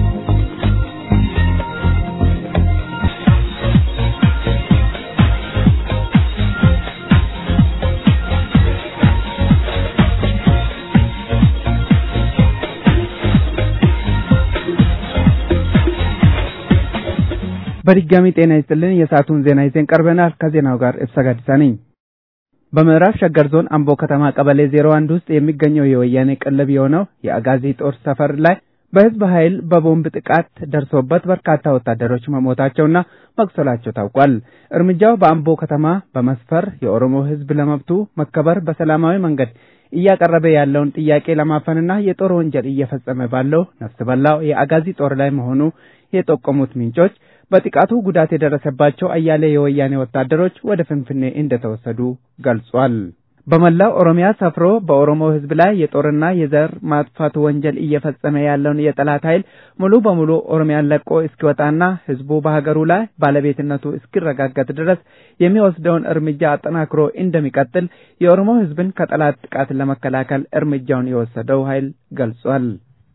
በድጋሚ ጤና ይስጥልን። የሰዓቱን ዜና ይዘን ቀርበናል። ከዜናው ጋር እብሰጋዲሳ ነኝ። በምዕራብ ሸገር ዞን አምቦ ከተማ ቀበሌ ዜሮ አንድ ውስጥ የሚገኘው የወያኔ ቀለብ የሆነው የአጋዚ ጦር ሰፈር ላይ በህዝብ ኃይል በቦምብ ጥቃት ደርሶበት በርካታ ወታደሮች መሞታቸውና መቁሰላቸው ታውቋል። እርምጃው በአምቦ ከተማ በመስፈር የኦሮሞ ህዝብ ለመብቱ መከበር በሰላማዊ መንገድ እያቀረበ ያለውን ጥያቄ ለማፈንና የጦር ወንጀል እየፈጸመ ባለው ነፍስ በላው የአጋዚ ጦር ላይ መሆኑ የጠቆሙት ምንጮች በጥቃቱ ጉዳት የደረሰባቸው አያሌ የወያኔ ወታደሮች ወደ ፍንፍኔ እንደተወሰዱ ገልጿል። በመላው ኦሮሚያ ሰፍሮ በኦሮሞ ህዝብ ላይ የጦርና የዘር ማጥፋት ወንጀል እየፈጸመ ያለውን የጠላት ኃይል ሙሉ በሙሉ ኦሮሚያን ለቆ እስኪወጣና ህዝቡ በሀገሩ ላይ ባለቤትነቱ እስኪረጋገጥ ድረስ የሚወስደውን እርምጃ አጠናክሮ እንደሚቀጥል የኦሮሞ ህዝብን ከጠላት ጥቃት ለመከላከል እርምጃውን የወሰደው ኃይል ገልጿል።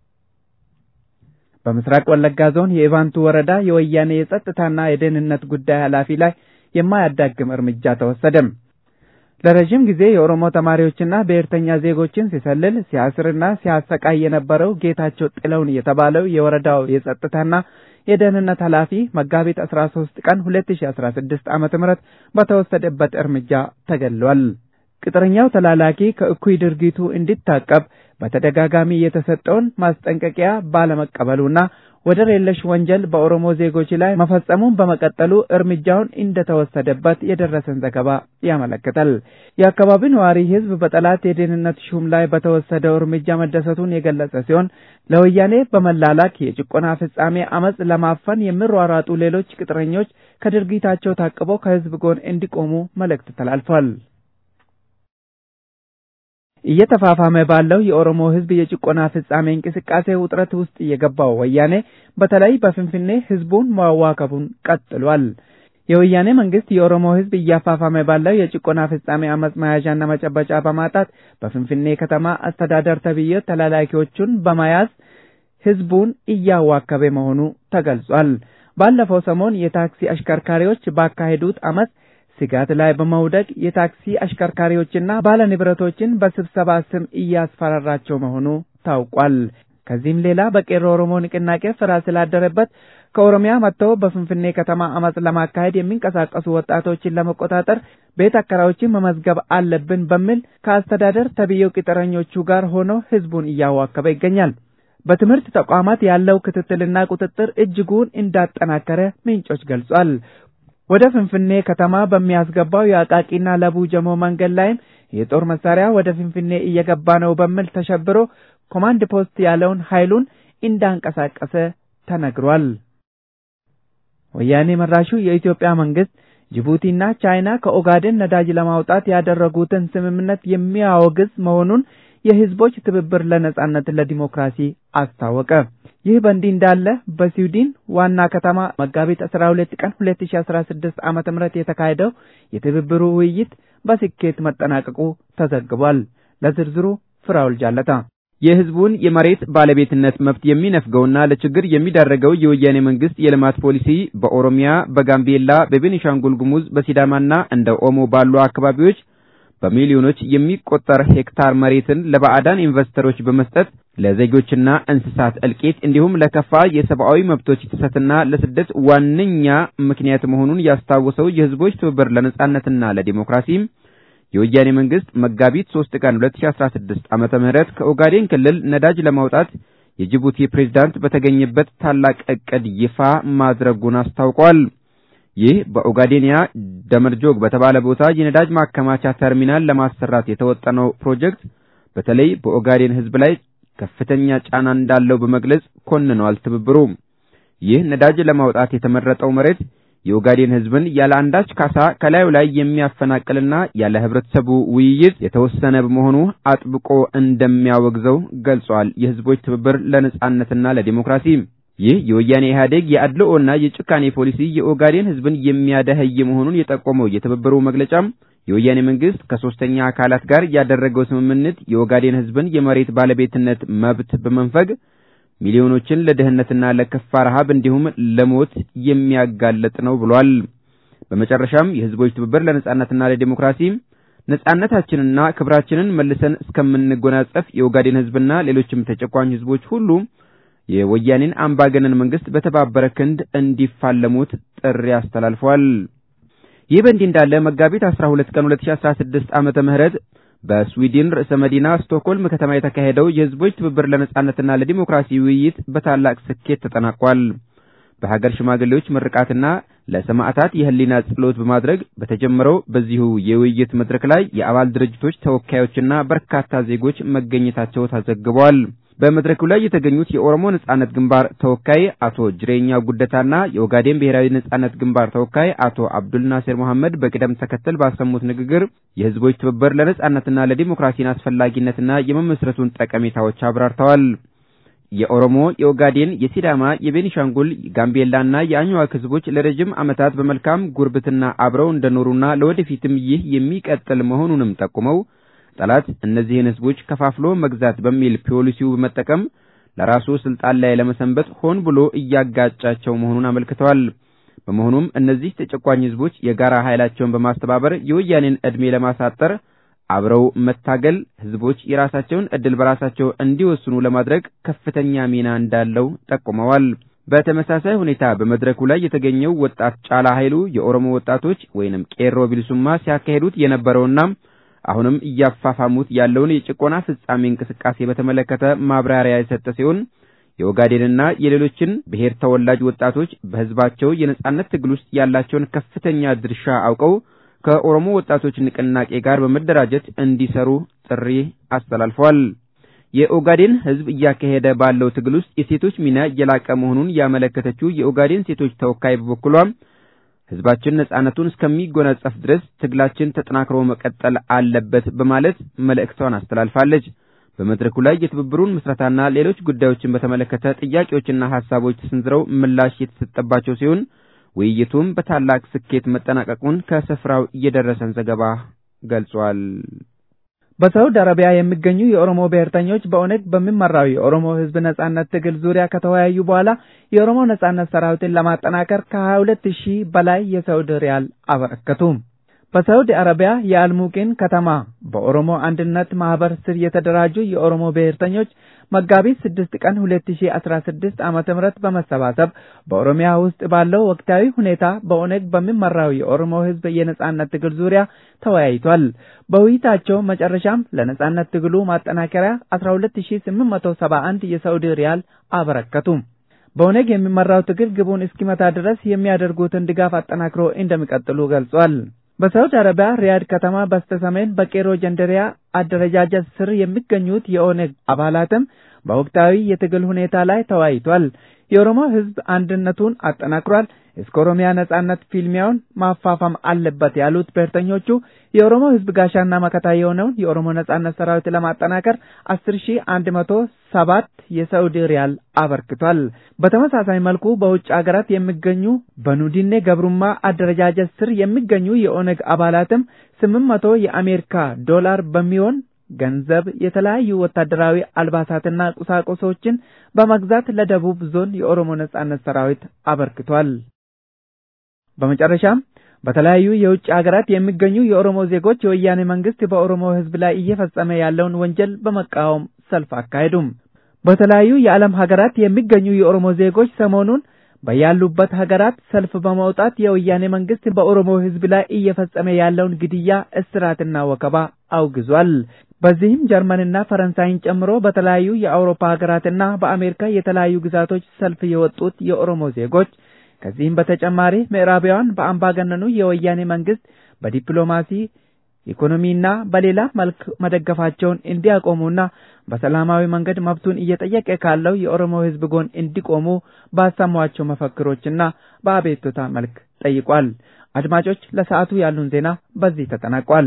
በምስራቅ ወለጋ ዞን የኢቫንቱ ወረዳ የወያኔ የጸጥታና የደህንነት ጉዳይ ኃላፊ ላይ የማያዳግም እርምጃ ተወሰደ። ለረጅም ጊዜ የኦሮሞ ተማሪዎችና ብሔርተኛ ዜጎችን ሲሰልል ሲያስርና ሲያሰቃይ የነበረው ጌታቸው ጥለውን የተባለው የወረዳው የጸጥታና የደህንነት ኃላፊ መጋቢት አስራ ሶስት ቀን ሁለት ሺህ አስራ ስድስት ዓመተ ምህረት በተወሰደበት እርምጃ ተገድሏል። ቅጥረኛው ተላላኪ ከእኩይ ድርጊቱ እንዲታቀብ በተደጋጋሚ የተሰጠውን ማስጠንቀቂያ ባለመቀበሉና ወደር የለሽ ወንጀል በኦሮሞ ዜጎች ላይ መፈጸሙን በመቀጠሉ እርምጃውን እንደተወሰደበት የደረሰን ዘገባ ያመለክታል። የአካባቢው ነዋሪ ህዝብ በጠላት የደህንነት ሹም ላይ በተወሰደው እርምጃ መደሰቱን የገለጸ ሲሆን ለወያኔ በመላላክ የጭቆና ፍጻሜ አመጽ ለማፈን የሚሯሯጡ ሌሎች ቅጥረኞች ከድርጊታቸው ታቅበው ከህዝብ ጎን እንዲቆሙ መልእክት ተላልፏል። እየተፋፋመ ባለው የኦሮሞ ህዝብ የጭቆና ፍጻሜ እንቅስቃሴ ውጥረት ውስጥ የገባው ወያኔ በተለይ በፍንፍኔ ህዝቡን ማዋከቡን ቀጥሏል። የወያኔ መንግስት የኦሮሞ ህዝብ እያፋፋመ ባለው የጭቆና ፍጻሜ አመጽ መያዣና መጨበጫ በማጣት በፍንፍኔ ከተማ አስተዳደር ተብዬ ተላላኪዎቹን በመያዝ ህዝቡን እያዋከበ መሆኑ ተገልጿል። ባለፈው ሰሞን የታክሲ አሽከርካሪዎች ባካሄዱት አመጽ ስጋት ላይ በመውደቅ የታክሲ አሽከርካሪዎችና ባለንብረቶችን በስብሰባ ስም እያስፈራራቸው መሆኑ ታውቋል። ከዚህም ሌላ በቄሮ ኦሮሞ ንቅናቄ ፍራ ስላደረበት ከኦሮሚያ መጥተው በፍንፍኔ ከተማ አመጽ ለማካሄድ የሚንቀሳቀሱ ወጣቶችን ለመቆጣጠር ቤት አከራዮችን መመዝገብ አለብን በሚል ከአስተዳደር ተብዬው ቅጥረኞቹ ጋር ሆኖ ህዝቡን እያዋከበ ይገኛል። በትምህርት ተቋማት ያለው ክትትልና ቁጥጥር እጅጉን እንዳጠናከረ ምንጮች ገልጿል። ወደ ፍንፍኔ ከተማ በሚያስገባው የአቃቂና ለቡ ጀሞ መንገድ ላይም የጦር መሳሪያ ወደ ፍንፍኔ እየገባ ነው በሚል ተሸብሮ ኮማንድ ፖስት ያለውን ኃይሉን እንዳንቀሳቀሰ ተነግሯል። ወያኔ መራሹ የኢትዮጵያ መንግስት ጅቡቲና ቻይና ከኦጋዴን ነዳጅ ለማውጣት ያደረጉትን ስምምነት የሚያወግዝ መሆኑን የህዝቦች ትብብር ለነጻነት ለዲሞክራሲ አስታወቀ። ይህ በእንዲህ እንዳለ በስዊድን ዋና ከተማ መጋቢት አስራ ሁለት ቀን ሁለት ሺህ አስራ ስድስት ዓመተ ምህረት የተካሄደው የትብብሩ ውይይት በስኬት መጠናቀቁ ተዘግቧል። ለዝርዝሩ ፍራውል ጃለታ። የህዝቡን የመሬት ባለቤትነት መብት የሚነፍገውና ለችግር የሚዳረገው የወያኔ መንግስት የልማት ፖሊሲ በኦሮሚያ፣ በጋምቤላ፣ በቤኒሻንጉል ጉሙዝ፣ በሲዳማና እንደ ኦሞ ባሉ አካባቢዎች በሚሊዮኖች የሚቆጠር ሄክታር መሬትን ለባዕዳን ኢንቨስተሮች በመስጠት ለዜጎችና እንስሳት እልቂት እንዲሁም ለከፋ የሰብአዊ መብቶች ጥሰትና ለስደት ዋነኛ ምክንያት መሆኑን ያስታወሰው የህዝቦች ትብብር ለነጻነትና ለዲሞክራሲ የወያኔ መንግስት መጋቢት ሶስት ቀን ሁለት ሺህ አስራ ስድስት ዓመተ ምህረት ከኦጋዴን ክልል ነዳጅ ለማውጣት የጅቡቲ ፕሬዝዳንት በተገኘበት ታላቅ ዕቅድ ይፋ ማድረጉን አስታውቋል። ይህ በኦጋዴንያ ደመርጆግ በተባለ ቦታ የነዳጅ ማከማቻ ተርሚናል ለማሰራት የተወጠነው ፕሮጀክት በተለይ በኦጋዴን ህዝብ ላይ ከፍተኛ ጫና እንዳለው በመግለጽ ኮንኗል። ትብብሩ ይህ ነዳጅ ለማውጣት የተመረጠው መሬት የኦጋዴን ህዝብን ያለ አንዳች ካሳ ከላዩ ላይ የሚያፈናቅልና ያለ ህብረተሰቡ ውይይት የተወሰነ በመሆኑ አጥብቆ እንደሚያወግዘው ገልጿል። የህዝቦች ትብብር ለነጻነትና ለዲሞክራሲ ይህ የወያኔ ኢህአዴግ የአድልኦና የጭካኔ ፖሊሲ የኦጋዴን ህዝብን የሚያደህይ መሆኑን የጠቆመው የተባበሩ መግለጫም የወያኔ መንግስት ከሶስተኛ አካላት ጋር ያደረገው ስምምነት የኦጋዴን ህዝብን የመሬት ባለቤትነት መብት በመንፈግ ሚሊዮኖችን ለደህንነትና ለከፋ ረሃብ እንዲሁም ለሞት የሚያጋልጥ ነው ብሏል። በመጨረሻም የህዝቦች ትብብር ለነጻነትና ለዲሞክራሲ ነጻነታችንና ክብራችንን መልሰን እስከምንጎናጸፍ የኦጋዴን ህዝብና ሌሎችም ተጨቋኝ ህዝቦች ሁሉ የወያኔን አምባገነን መንግስት በተባበረ ክንድ እንዲፋለሙት ጥሪ አስተላልፏል። ይህ በእንዲህ እንዳለ መጋቢት አስራ ሁለት ቀን ሁለት ሺህ አስራ ስድስት ዓመተ ምህረት በስዊድን ርዕሰ መዲና ስቶክሆልም ከተማ የተካሄደው የህዝቦች ትብብር ለነጻነትና ለዲሞክራሲ ውይይት በታላቅ ስኬት ተጠናቋል። በሀገር ሽማግሌዎች ምርቃትና ለሰማዕታት የህሊና ጸሎት በማድረግ በተጀመረው በዚሁ የውይይት መድረክ ላይ የአባል ድርጅቶች ተወካዮችና በርካታ ዜጎች መገኘታቸው ተዘግቧል። በመድረኩ ላይ የተገኙት የኦሮሞ ነጻነት ግንባር ተወካይ አቶ ጅሬኛ ጉደታና የኦጋዴን ብሔራዊ ነጻነት ግንባር ተወካይ አቶ አብዱል ናስር መሐመድ በቅደም ተከተል ባሰሙት ንግግር የህዝቦች ትብብር ለነጻነትና ለዲሞክራሲን አስፈላጊነትና የመመስረቱን ጠቀሜታዎች አብራርተዋል። የኦሮሞ፣ የኦጋዴን፣ የሲዳማ፣ የቤኒሻንጉል፣ ጋምቤላና የአኝዋክ ህዝቦች ለረጅም ዓመታት በመልካም ጉርብትና አብረው እንደኖሩና ለወደፊትም ይህ የሚቀጥል መሆኑንም ጠቁመው ጠላት እነዚህን ህዝቦች ከፋፍሎ መግዛት በሚል ፖሊሲው በመጠቀም ለራሱ ስልጣን ላይ ለመሰንበት ሆን ብሎ እያጋጫቸው መሆኑን አመልክተዋል። በመሆኑም እነዚህ ተጨቋኝ ህዝቦች የጋራ ኃይላቸውን በማስተባበር የወያኔን ዕድሜ ለማሳጠር አብረው መታገል ህዝቦች የራሳቸውን ዕድል በራሳቸው እንዲወስኑ ለማድረግ ከፍተኛ ሚና እንዳለው ጠቁመዋል። በተመሳሳይ ሁኔታ በመድረኩ ላይ የተገኘው ወጣት ጫላ ኃይሉ የኦሮሞ ወጣቶች ወይንም ቄሮ ቢልሱማ ሲያካሂዱት የነበረውና አሁንም እያፋፋሙት ያለውን የጭቆና ፍጻሜ እንቅስቃሴ በተመለከተ ማብራሪያ የሰጠ ሲሆን የኦጋዴንና የሌሎችን ብሔር ተወላጅ ወጣቶች በህዝባቸው የነጻነት ትግል ውስጥ ያላቸውን ከፍተኛ ድርሻ አውቀው ከኦሮሞ ወጣቶች ንቅናቄ ጋር በመደራጀት እንዲሰሩ ጥሪ አስተላልፈዋል። የኦጋዴን ህዝብ እያካሄደ ባለው ትግል ውስጥ የሴቶች ሚና የላቀ መሆኑን ያመለከተችው የኦጋዴን ሴቶች ተወካይ በበኩሏ ህዝባችን ነጻነቱን እስከሚጎናጸፍ ድረስ ትግላችን ተጠናክሮ መቀጠል አለበት በማለት መልእክቷን አስተላልፋለች። በመድረኩ ላይ የትብብሩን መስራታና ሌሎች ጉዳዮችን በተመለከተ ጥያቄዎችና ሐሳቦች ተሰንዝረው ምላሽ የተሰጠባቸው ሲሆን ውይይቱም በታላቅ ስኬት መጠናቀቁን ከስፍራው የደረሰን ዘገባ ገልጿል። በሳውዲ አረቢያ የሚገኙ የኦሮሞ ብሔርተኞች በኦነግ በሚመራው የኦሮሞ ህዝብ ነጻነት ትግል ዙሪያ ከተወያዩ በኋላ የኦሮሞ ነጻነት ሰራዊትን ለማጠናከር ከሀያ ሁለት ሺህ በላይ የሳውዲ ሪያል አበረከቱ። በሳውዲ አረቢያ የአልሙቂን ከተማ በኦሮሞ አንድነት ማህበር ስር የተደራጁ የኦሮሞ ብሔርተኞች መጋቢት ስድስት ቀን ሁለት ሺህ አስራ ስድስት ዓመተ ምህረት በመሰባሰብ በኦሮሚያ ውስጥ ባለው ወቅታዊ ሁኔታ በኦነግ በሚመራው የኦሮሞ ህዝብ የነጻነት ትግል ዙሪያ ተወያይቷል። በውይይታቸው መጨረሻም ለነጻነት ትግሉ ማጠናከሪያ አስራ ሁለት ሺህ ስምንት መቶ ሰባ አንድ የሳውዲ ሪያል አበረከቱ። በኦነግ የሚመራው ትግል ግቡን እስኪመታ ድረስ የሚያደርጉትን ድጋፍ አጠናክሮ እንደሚቀጥሉ ገልጿል። በሳውዲ አረቢያ ሪያድ ከተማ በስተሰሜን በቄሮ ጀንደሪያ አደረጃጀት ስር የሚገኙት የኦነግ አባላትም በወቅታዊ የትግል ሁኔታ ላይ ተወያይቷል። የኦሮሞ ህዝብ አንድነቱን አጠናክሯል፣ እስከ ኦሮሚያ ነጻነት ፊልሚያውን ማፋፋም አለበት ያሉት ብሔርተኞቹ የኦሮሞ ህዝብ ጋሻና መከታ የሆነውን የኦሮሞ ነጻነት ሰራዊት ለማጠናከር አስር ሺህ አንድ መቶ ሰባት የሳውዲ ሪያል አበርክቷል። በተመሳሳይ መልኩ በውጭ ሀገራት የሚገኙ በኑዲኔ ገብሩማ አደረጃጀት ስር የሚገኙ የኦነግ አባላትም ስምንት መቶ የአሜሪካ ዶላር በሚሆን ገንዘብ የተለያዩ ወታደራዊ አልባሳትና ቁሳቁሶችን በመግዛት ለደቡብ ዞን የኦሮሞ ነጻነት ሰራዊት አበርክቷል። በመጨረሻም በተለያዩ የውጭ ሀገራት የሚገኙ የኦሮሞ ዜጎች የወያኔ መንግስት በኦሮሞ ህዝብ ላይ እየፈጸመ ያለውን ወንጀል በመቃወም ሰልፍ አካሄዱም። በተለያዩ የዓለም ሀገራት የሚገኙ የኦሮሞ ዜጎች ሰሞኑን በያሉበት ሀገራት ሰልፍ በመውጣት የወያኔ መንግስት በኦሮሞ ህዝብ ላይ እየፈጸመ ያለውን ግድያ፣ እስራትና ወከባ አውግዟል። በዚህም ጀርመንና ፈረንሳይን ጨምሮ በተለያዩ የአውሮፓ ሀገራትና በአሜሪካ የተለያዩ ግዛቶች ሰልፍ የወጡት የኦሮሞ ዜጎች ከዚህም በተጨማሪ ምዕራባውያን በአምባገነኑ የወያኔ መንግስት በዲፕሎማሲ ኢኮኖሚና በሌላ መልክ መደገፋቸውን እንዲያቆሙና በሰላማዊ መንገድ መብቱን እየጠየቀ ካለው የኦሮሞ ህዝብ ጎን እንዲቆሙ ባሰሟቸው መፈክሮችና በአቤቱታ መልክ ጠይቋል። አድማጮች፣ ለሰዓቱ ያሉን ዜና በዚህ ተጠናቋል።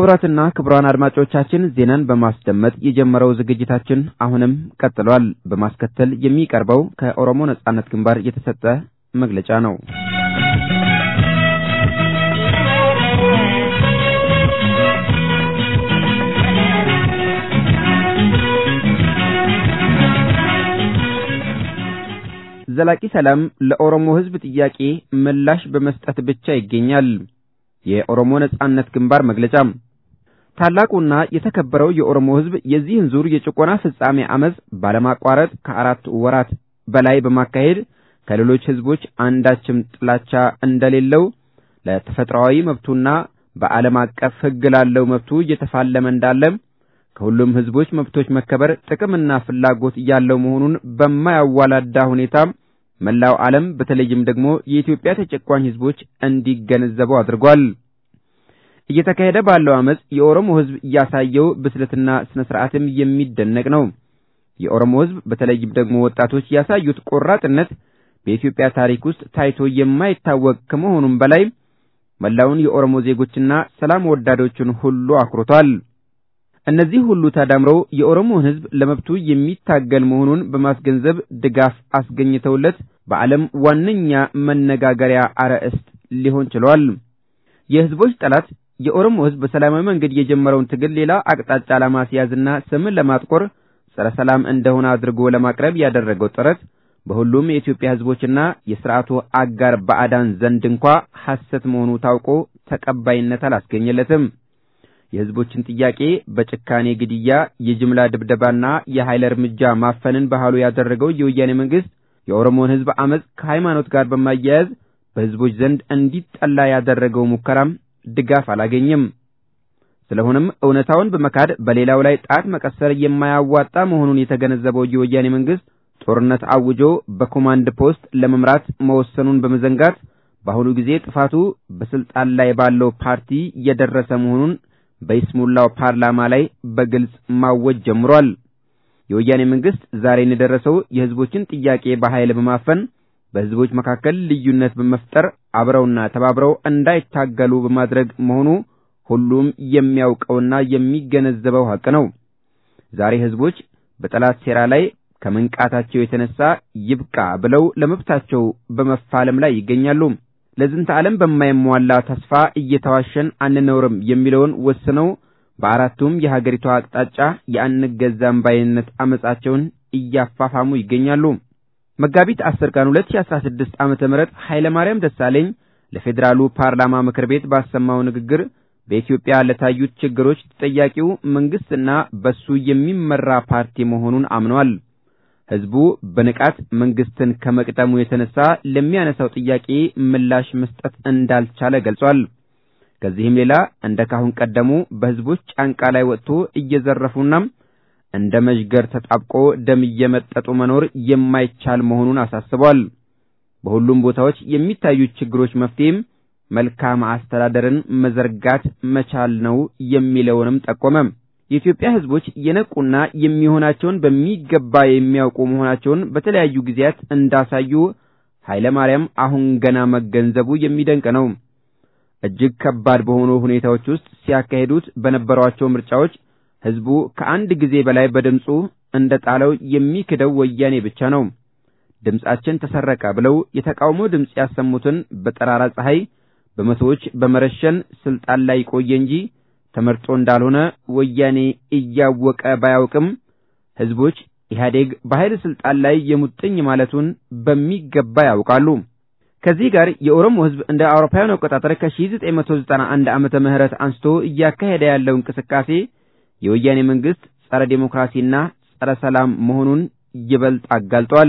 ክቡራትና ክቡራን አድማጮቻችን ዜናን በማስደመጥ የጀመረው ዝግጅታችን አሁንም ቀጥሏል። በማስከተል የሚቀርበው ከኦሮሞ ነጻነት ግንባር የተሰጠ መግለጫ ነው። ዘላቂ ሰላም ለኦሮሞ ሕዝብ ጥያቄ ምላሽ በመስጠት ብቻ ይገኛል። የኦሮሞ ነጻነት ግንባር መግለጫ። ታላቁና የተከበረው የኦሮሞ ሕዝብ የዚህን ዙር የጭቆና ፍጻሜ አመጽ ባለማቋረጥ ከአራት ወራት በላይ በማካሄድ ከሌሎች ሕዝቦች አንዳችም ጥላቻ እንደሌለው ለተፈጥሯዊ መብቱና በዓለም አቀፍ ሕግ ላለው መብቱ እየተፋለመ እንዳለ ከሁሉም ሕዝቦች መብቶች መከበር ጥቅምና ፍላጎት ያለው መሆኑን በማያዋላዳ ሁኔታ መላው ዓለም በተለይም ደግሞ የኢትዮጵያ ተጨቋኝ ሕዝቦች እንዲገነዘበው አድርጓል። እየተካሄደ ባለው አመጽ የኦሮሞ ሕዝብ ያሳየው ብስለትና ስነ ስርዓትም የሚደነቅ ነው። የኦሮሞ ሕዝብ በተለይም ደግሞ ወጣቶች ያሳዩት ቆራጥነት በኢትዮጵያ ታሪክ ውስጥ ታይቶ የማይታወቅ ከመሆኑም በላይ መላውን የኦሮሞ ዜጎችና ሰላም ወዳዶችን ሁሉ አኩርቷል። እነዚህ ሁሉ ተዳምረው የኦሮሞን ሕዝብ ለመብቱ የሚታገል መሆኑን በማስገንዘብ ድጋፍ አስገኝተውለት በዓለም ዋነኛ መነጋገሪያ አርዕስት ሊሆን ችሏል። የሕዝቦች ጠላት የኦሮሞ ሕዝብ በሰላማዊ መንገድ የጀመረውን ትግል ሌላ አቅጣጫ ለማስያዝና ስምን ለማጥቆር ጸረ ሰላም እንደሆነ አድርጎ ለማቅረብ ያደረገው ጥረት በሁሉም የኢትዮጵያ ሕዝቦችና የሥርዓቱ አጋር ባዕዳን ዘንድ እንኳ ሐሰት መሆኑ ታውቆ ተቀባይነት አላስገኘለትም። የሕዝቦችን ጥያቄ በጭካኔ ግድያ፣ የጅምላ ድብደባና የኃይል እርምጃ ማፈንን ባህሉ ያደረገው የወያኔ መንግስት የኦሮሞን ሕዝብ አመጽ ከሃይማኖት ጋር በማያያዝ በሕዝቦች ዘንድ እንዲጠላ ያደረገው ሙከራም ድጋፍ አላገኘም። ስለሆነም እውነታውን በመካድ በሌላው ላይ ጣት መቀሰር የማያዋጣ መሆኑን የተገነዘበው የወያኔ መንግስት ጦርነት አውጆ በኮማንድ ፖስት ለመምራት መወሰኑን በመዘንጋት በአሁኑ ጊዜ ጥፋቱ በስልጣን ላይ ባለው ፓርቲ የደረሰ መሆኑን በይስሙላው ፓርላማ ላይ በግልጽ ማወጅ ጀምሯል። የወያኔ መንግስት ዛሬ እንደደረሰው የሕዝቦችን ጥያቄ በኃይል በማፈን በሕዝቦች መካከል ልዩነት በመፍጠር አብረውና ተባብረው እንዳይታገሉ በማድረግ መሆኑ ሁሉም የሚያውቀውና የሚገነዘበው ሐቅ ነው። ዛሬ ሕዝቦች በጠላት ሴራ ላይ ከመንቃታቸው የተነሳ ይብቃ ብለው ለመብታቸው በመፋለም ላይ ይገኛሉ። ለዝንተ ዓለም በማይሟላ ተስፋ እየተዋሸን አንኖርም የሚለውን ወስነው በአራቱም የሀገሪቱ አቅጣጫ የአንገዛም ባይነት አመጻቸውን እያፋፋሙ ይገኛሉ። መጋቢት አስር ቀን ሁለት ሺህ አስራ ስድስት ዓመተ ምህረት ኃይለ ማርያም ደሳለኝ ለፌዴራሉ ፓርላማ ምክር ቤት ባሰማው ንግግር በኢትዮጵያ ለታዩት ችግሮች ተጠያቂው መንግስትና በሱ የሚመራ ፓርቲ መሆኑን አምኗል። ሕዝቡ በንቃት መንግስትን ከመቅጠሙ የተነሳ ለሚያነሳው ጥያቄ ምላሽ መስጠት እንዳልቻለ ገልጿል። ከዚህም ሌላ እንደ ካሁን ቀደሙ በሕዝቦች ጫንቃ ላይ ወጥቶ እየዘረፉና እንደ መዥገር ተጣብቆ ደም እየመጠጡ መኖር የማይቻል መሆኑን አሳስቧል። በሁሉም ቦታዎች የሚታዩት ችግሮች መፍትሄም መልካም አስተዳደርን መዘርጋት መቻል ነው የሚለውንም ጠቆመ። የኢትዮጵያ ሕዝቦች የነቁና የሚሆናቸውን በሚገባ የሚያውቁ መሆናቸውን በተለያዩ ጊዜያት እንዳሳዩ ኃይለ ማርያም አሁን ገና መገንዘቡ የሚደንቅ ነው። እጅግ ከባድ በሆኑ ሁኔታዎች ውስጥ ሲያካሂዱት በነበሯቸው ምርጫዎች ሕዝቡ ከአንድ ጊዜ በላይ በድምፁ እንደጣለው የሚክደው ወያኔ ብቻ ነው። ድምጻችን ተሰረቀ ብለው የተቃውሞ ድምጽ ያሰሙትን በጠራራ ፀሐይ በመቶዎች በመረሸን ስልጣን ላይ ቆየ እንጂ ተመርጦ እንዳልሆነ ወያኔ እያወቀ ባያውቅም ሕዝቦች ኢህአዴግ በኃይል ስልጣን ላይ የሙጥኝ ማለቱን በሚገባ ያውቃሉ። ከዚህ ጋር የኦሮሞ ሕዝብ እንደ አውሮፓውያን አቆጣጠር ከአስራ ዘጠኝ መቶ ዘጠና አንድ ዓመተ ምህረት አንስቶ እያካሄደ ያለው እንቅስቃሴ የወያኔ መንግስት ጸረ ዴሞክራሲና ጸረ ሰላም መሆኑን ይበልጥ አጋልጧል።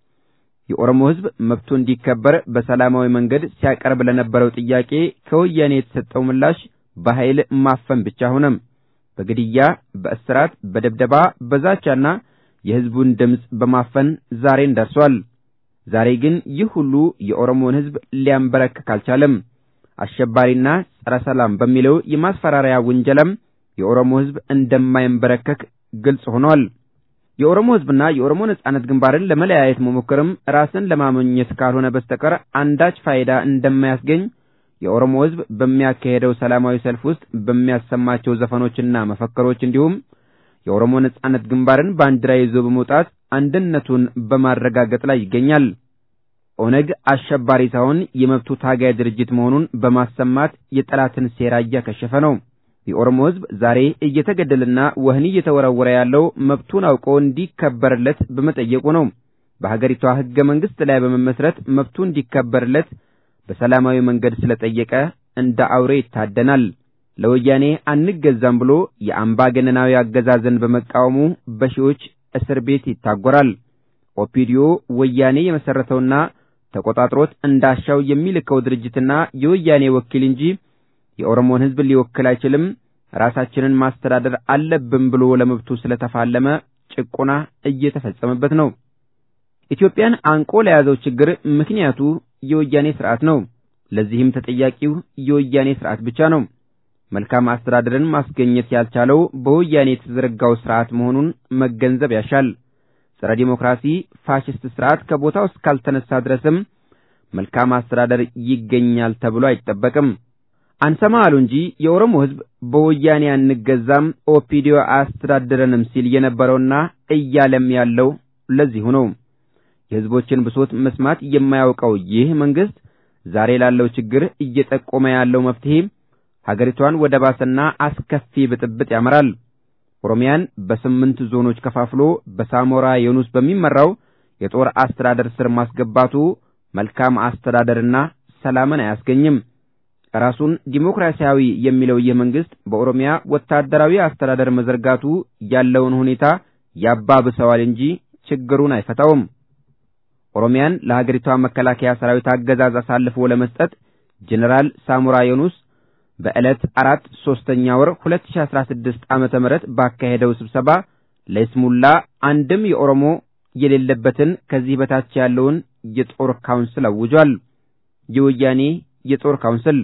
የኦሮሞ ሕዝብ መብቱ እንዲከበር በሰላማዊ መንገድ ሲያቀርብ ለነበረው ጥያቄ ከወያኔ የተሰጠው ምላሽ በኃይል ማፈን ብቻ ሆነ። በግድያ፣ በእስራት፣ በደብደባ፣ በዛቻና የሕዝቡን ድምጽ በማፈን ዛሬን ደርሷል። ዛሬ ግን ይህ ሁሉ የኦሮሞን ሕዝብ ሊያንበረክክ አልቻለም። አሸባሪና ጸረ ሰላም በሚለው የማስፈራሪያ ውንጀላም የኦሮሞ ሕዝብ እንደማይንበረከክ ግልጽ ሆኗል። የኦሮሞ ሕዝብና የኦሮሞ ነጻነት ግንባርን ለመለያየት መሞከርም ራስን ለማመኘት ካልሆነ በስተቀር አንዳች ፋይዳ እንደማያስገኝ የኦሮሞ ህዝብ በሚያካሄደው ሰላማዊ ሰልፍ ውስጥ በሚያሰማቸው ዘፈኖችና መፈክሮች እንዲሁም የኦሮሞ ነጻነት ግንባርን ባንዲራ ይዞ በመውጣት አንድነቱን በማረጋገጥ ላይ ይገኛል። ኦነግ አሸባሪ ሳይሆን የመብቱ ታጋይ ድርጅት መሆኑን በማሰማት የጠላትን ሴራ እያከሸፈ ነው። የኦሮሞ ህዝብ ዛሬ እየተገደለና ወህኒ እየተወረወረ ያለው መብቱን አውቆ እንዲከበርለት በመጠየቁ ነው። በሀገሪቷ ህገ መንግስት ላይ በመመስረት መብቱ እንዲከበርለት በሰላማዊ መንገድ ስለጠየቀ እንደ አውሬ ይታደናል። ለወያኔ አንገዛም ብሎ የአምባገነናዊ አገዛዝን በመቃወሙ በሺዎች እስር ቤት ይታጎራል። ኦፒዲዮ ወያኔ የመሰረተውና ተቆጣጥሮት እንዳሻው የሚልከው ድርጅትና የወያኔ ወኪል እንጂ የኦሮሞን ህዝብ ሊወክል አይችልም። ራሳችንን ማስተዳደር አለብን ብሎ ለመብቱ ስለተፋለመ ጭቆና እየተፈጸመበት ነው። ኢትዮጵያን አንቆ ለያዘው ችግር ምክንያቱ የወያኔ ስርዓት ነው። ለዚህም ተጠያቂው የወያኔ ስርዓት ብቻ ነው። መልካም አስተዳደርን ማስገኘት ያልቻለው በወያኔ የተዘረጋው ስርዓት መሆኑን መገንዘብ ያሻል። ጸረ ዲሞክራሲ ፋሽስት ስርዓት ከቦታው እስካልተነሳ ድረስም መልካም አስተዳደር ይገኛል ተብሎ አይጠበቅም። አንሰማ አሉ እንጂ የኦሮሞ ህዝብ በወያኔ አንገዛም ኦፒዲዮ አስተዳደረንም ሲል የነበረውና እያለም ያለው ለዚሁ ነው። የህዝቦችን ብሶት መስማት የማያውቀው ይህ መንግስት ዛሬ ላለው ችግር እየጠቆመ ያለው መፍትሄ ሀገሪቷን ወደ ባሰና አስከፊ ብጥብጥ ያመራል። ኦሮሚያን በስምንት ዞኖች ከፋፍሎ በሳሞራ ዮኑስ በሚመራው የጦር አስተዳደር ስር ማስገባቱ መልካም አስተዳደርና ሰላምን አያስገኝም። ራሱን ዲሞክራሲያዊ የሚለው ይህ መንግስት በኦሮሚያ ወታደራዊ አስተዳደር መዘርጋቱ ያለውን ሁኔታ ያባብሰዋል እንጂ ችግሩን አይፈታውም። ኦሮሚያን ለሀገሪቷ መከላከያ ሰራዊት አገዛዝ አሳልፎ ለመስጠት ጀነራል ሳሞራ ዮኑስ በዕለት አራት ሶስተኛ ወር ሁለት ሺህ አስራ ስድስት ዓመተ ምህረት ባካሄደው ስብሰባ ለስሙላ አንድም የኦሮሞ የሌለበትን ከዚህ በታች ያለውን የጦር ካውንስል አውጇል። የወያኔ የጦር ካውንስል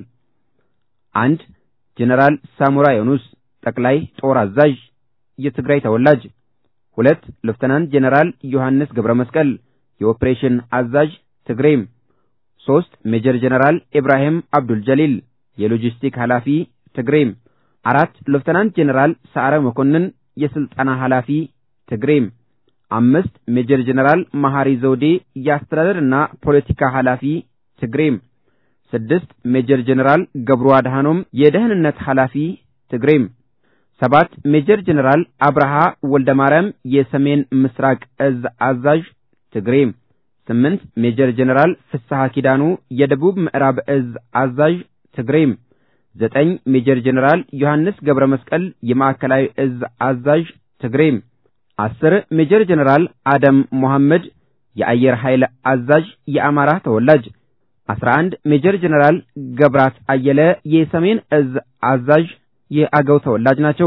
አንድ ጀነራል ሳሞራ ዮኑስ ጠቅላይ ጦር አዛዥ የትግራይ ተወላጅ፣ ሁለት ሌፍተናንት ጀነራል ዮሐንስ ገብረመስቀል የኦፕሬሽን አዛዥ ትግሬም፣ ሶስት ሜጀር ጀነራል ኢብራሂም አብዱል ጀሊል የሎጂስቲክ ኃላፊ ትግሬም፣ አራት ሌፍተናንት ጀነራል ሰዓረ መኮንን የስልጣና ኃላፊ ትግሬም፣ አምስት ሜጀር ጀነራል መሐሪ ዘውዴ የአስተዳደርና ፖለቲካ ኃላፊ ትግሬም፣ ስድስት ሜጀር ጀነራል ገብሩ አድሃኖም የደህንነት ኃላፊ ትግሬም፣ ሰባት ሜጀር ጀነራል አብርሃ ወልደማርያም የሰሜን ምስራቅ እዝ አዛዥ ትግሬም፣ ስምንት ሜጀር ጀነራል ፍስሐ ኪዳኑ የደቡብ ምዕራብ እዝ አዛዥ ትግሬም፣ ዘጠኝ ሜጀር ጀነራል ዮሐንስ ገብረመስቀል የማዕከላዊ እዝ አዛዥ ትግሬም፣ አስር ሜጀር ጀነራል አደም መሐመድ የአየር ኃይል አዛዥ የአማራ ተወላጅ፣ አስራ አንድ ሜጀር ጀነራል ገብራት አየለ የሰሜን እዝ አዛዥ የአገው ተወላጅ ናቸው።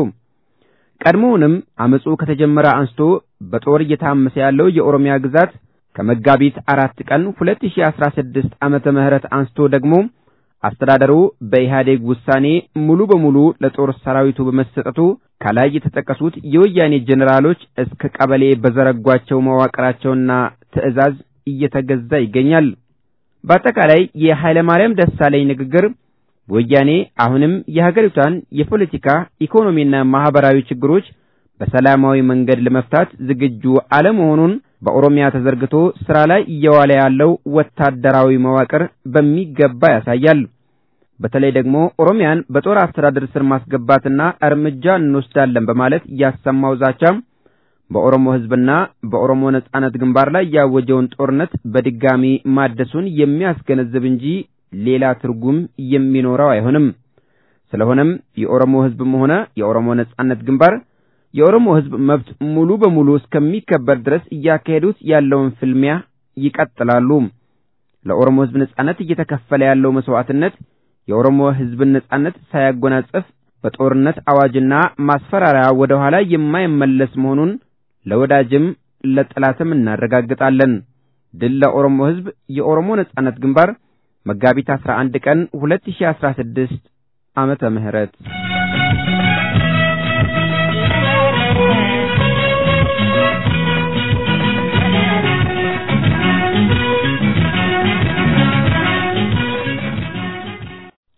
ቀድሞውንም አመጹ ከተጀመረ አንስቶ በጦር እየታመሰ ያለው የኦሮሚያ ግዛት ከመጋቢት አራት ቀን ሁለት ሺህ አስራ ስድስት ዓመተ ምህረት አንስቶ ደግሞ አስተዳደሩ በኢህአዴግ ውሳኔ ሙሉ በሙሉ ለጦር ሰራዊቱ በመሰጠቱ ከላይ የተጠቀሱት የወያኔ ጀነራሎች እስከ ቀበሌ በዘረጓቸው መዋቅራቸውና ትዕዛዝ እየተገዛ ይገኛል። በአጠቃላይ የኃይለ ማርያም ደሳለኝ ንግግር ወያኔ አሁንም የሀገሪቷን የፖለቲካ ኢኮኖሚና ማህበራዊ ችግሮች በሰላማዊ መንገድ ለመፍታት ዝግጁ አለመሆኑን በኦሮሚያ ተዘርግቶ ስራ ላይ እየዋለ ያለው ወታደራዊ መዋቅር በሚገባ ያሳያል። በተለይ ደግሞ ኦሮሚያን በጦር አስተዳደር ስር ማስገባትና እርምጃ እንወስዳለን በማለት ያሰማው ዛቻም በኦሮሞ ህዝብና በኦሮሞ ነጻነት ግንባር ላይ ያወጀውን ጦርነት በድጋሚ ማደሱን የሚያስገነዝብ እንጂ ሌላ ትርጉም የሚኖረው አይሆንም። ስለሆነም የኦሮሞ ህዝብም ሆነ የኦሮሞ ነጻነት ግንባር የኦሮሞ ህዝብ መብት ሙሉ በሙሉ እስከሚከበር ድረስ እያካሄዱት ያለውን ፍልሚያ ይቀጥላሉ። ለኦሮሞ ህዝብ ነጻነት እየተከፈለ ያለው መስዋዕትነት የኦሮሞ ህዝብ ነጻነት ሳያጎናጽፍ በጦርነት አዋጅና ማስፈራሪያ ወደ ኋላ የማይመለስ መሆኑን ለወዳጅም ለጠላትም እናረጋግጣለን። ድል ለኦሮሞ ህዝብ። የኦሮሞ ነጻነት ግንባር መጋቢት አስራ አንድ ቀን ሁለት ሺህ አስራ ስድስት ዓመተ ምህረት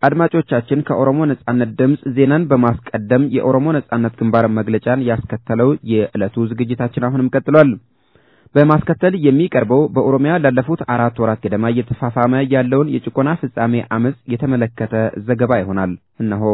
አድማጮቻችን ከኦሮሞ ነጻነት ድምጽ ዜናን በማስቀደም የኦሮሞ ነጻነት ግንባር መግለጫን ያስከተለው የዕለቱ ዝግጅታችን አሁንም ቀጥሏል። በማስከተል የሚቀርበው በኦሮሚያ ላለፉት አራት ወራት ገደማ እየተፋፋመ ያለውን የጭቆና ፍጻሜ አመጽ የተመለከተ ዘገባ ይሆናል። እነሆ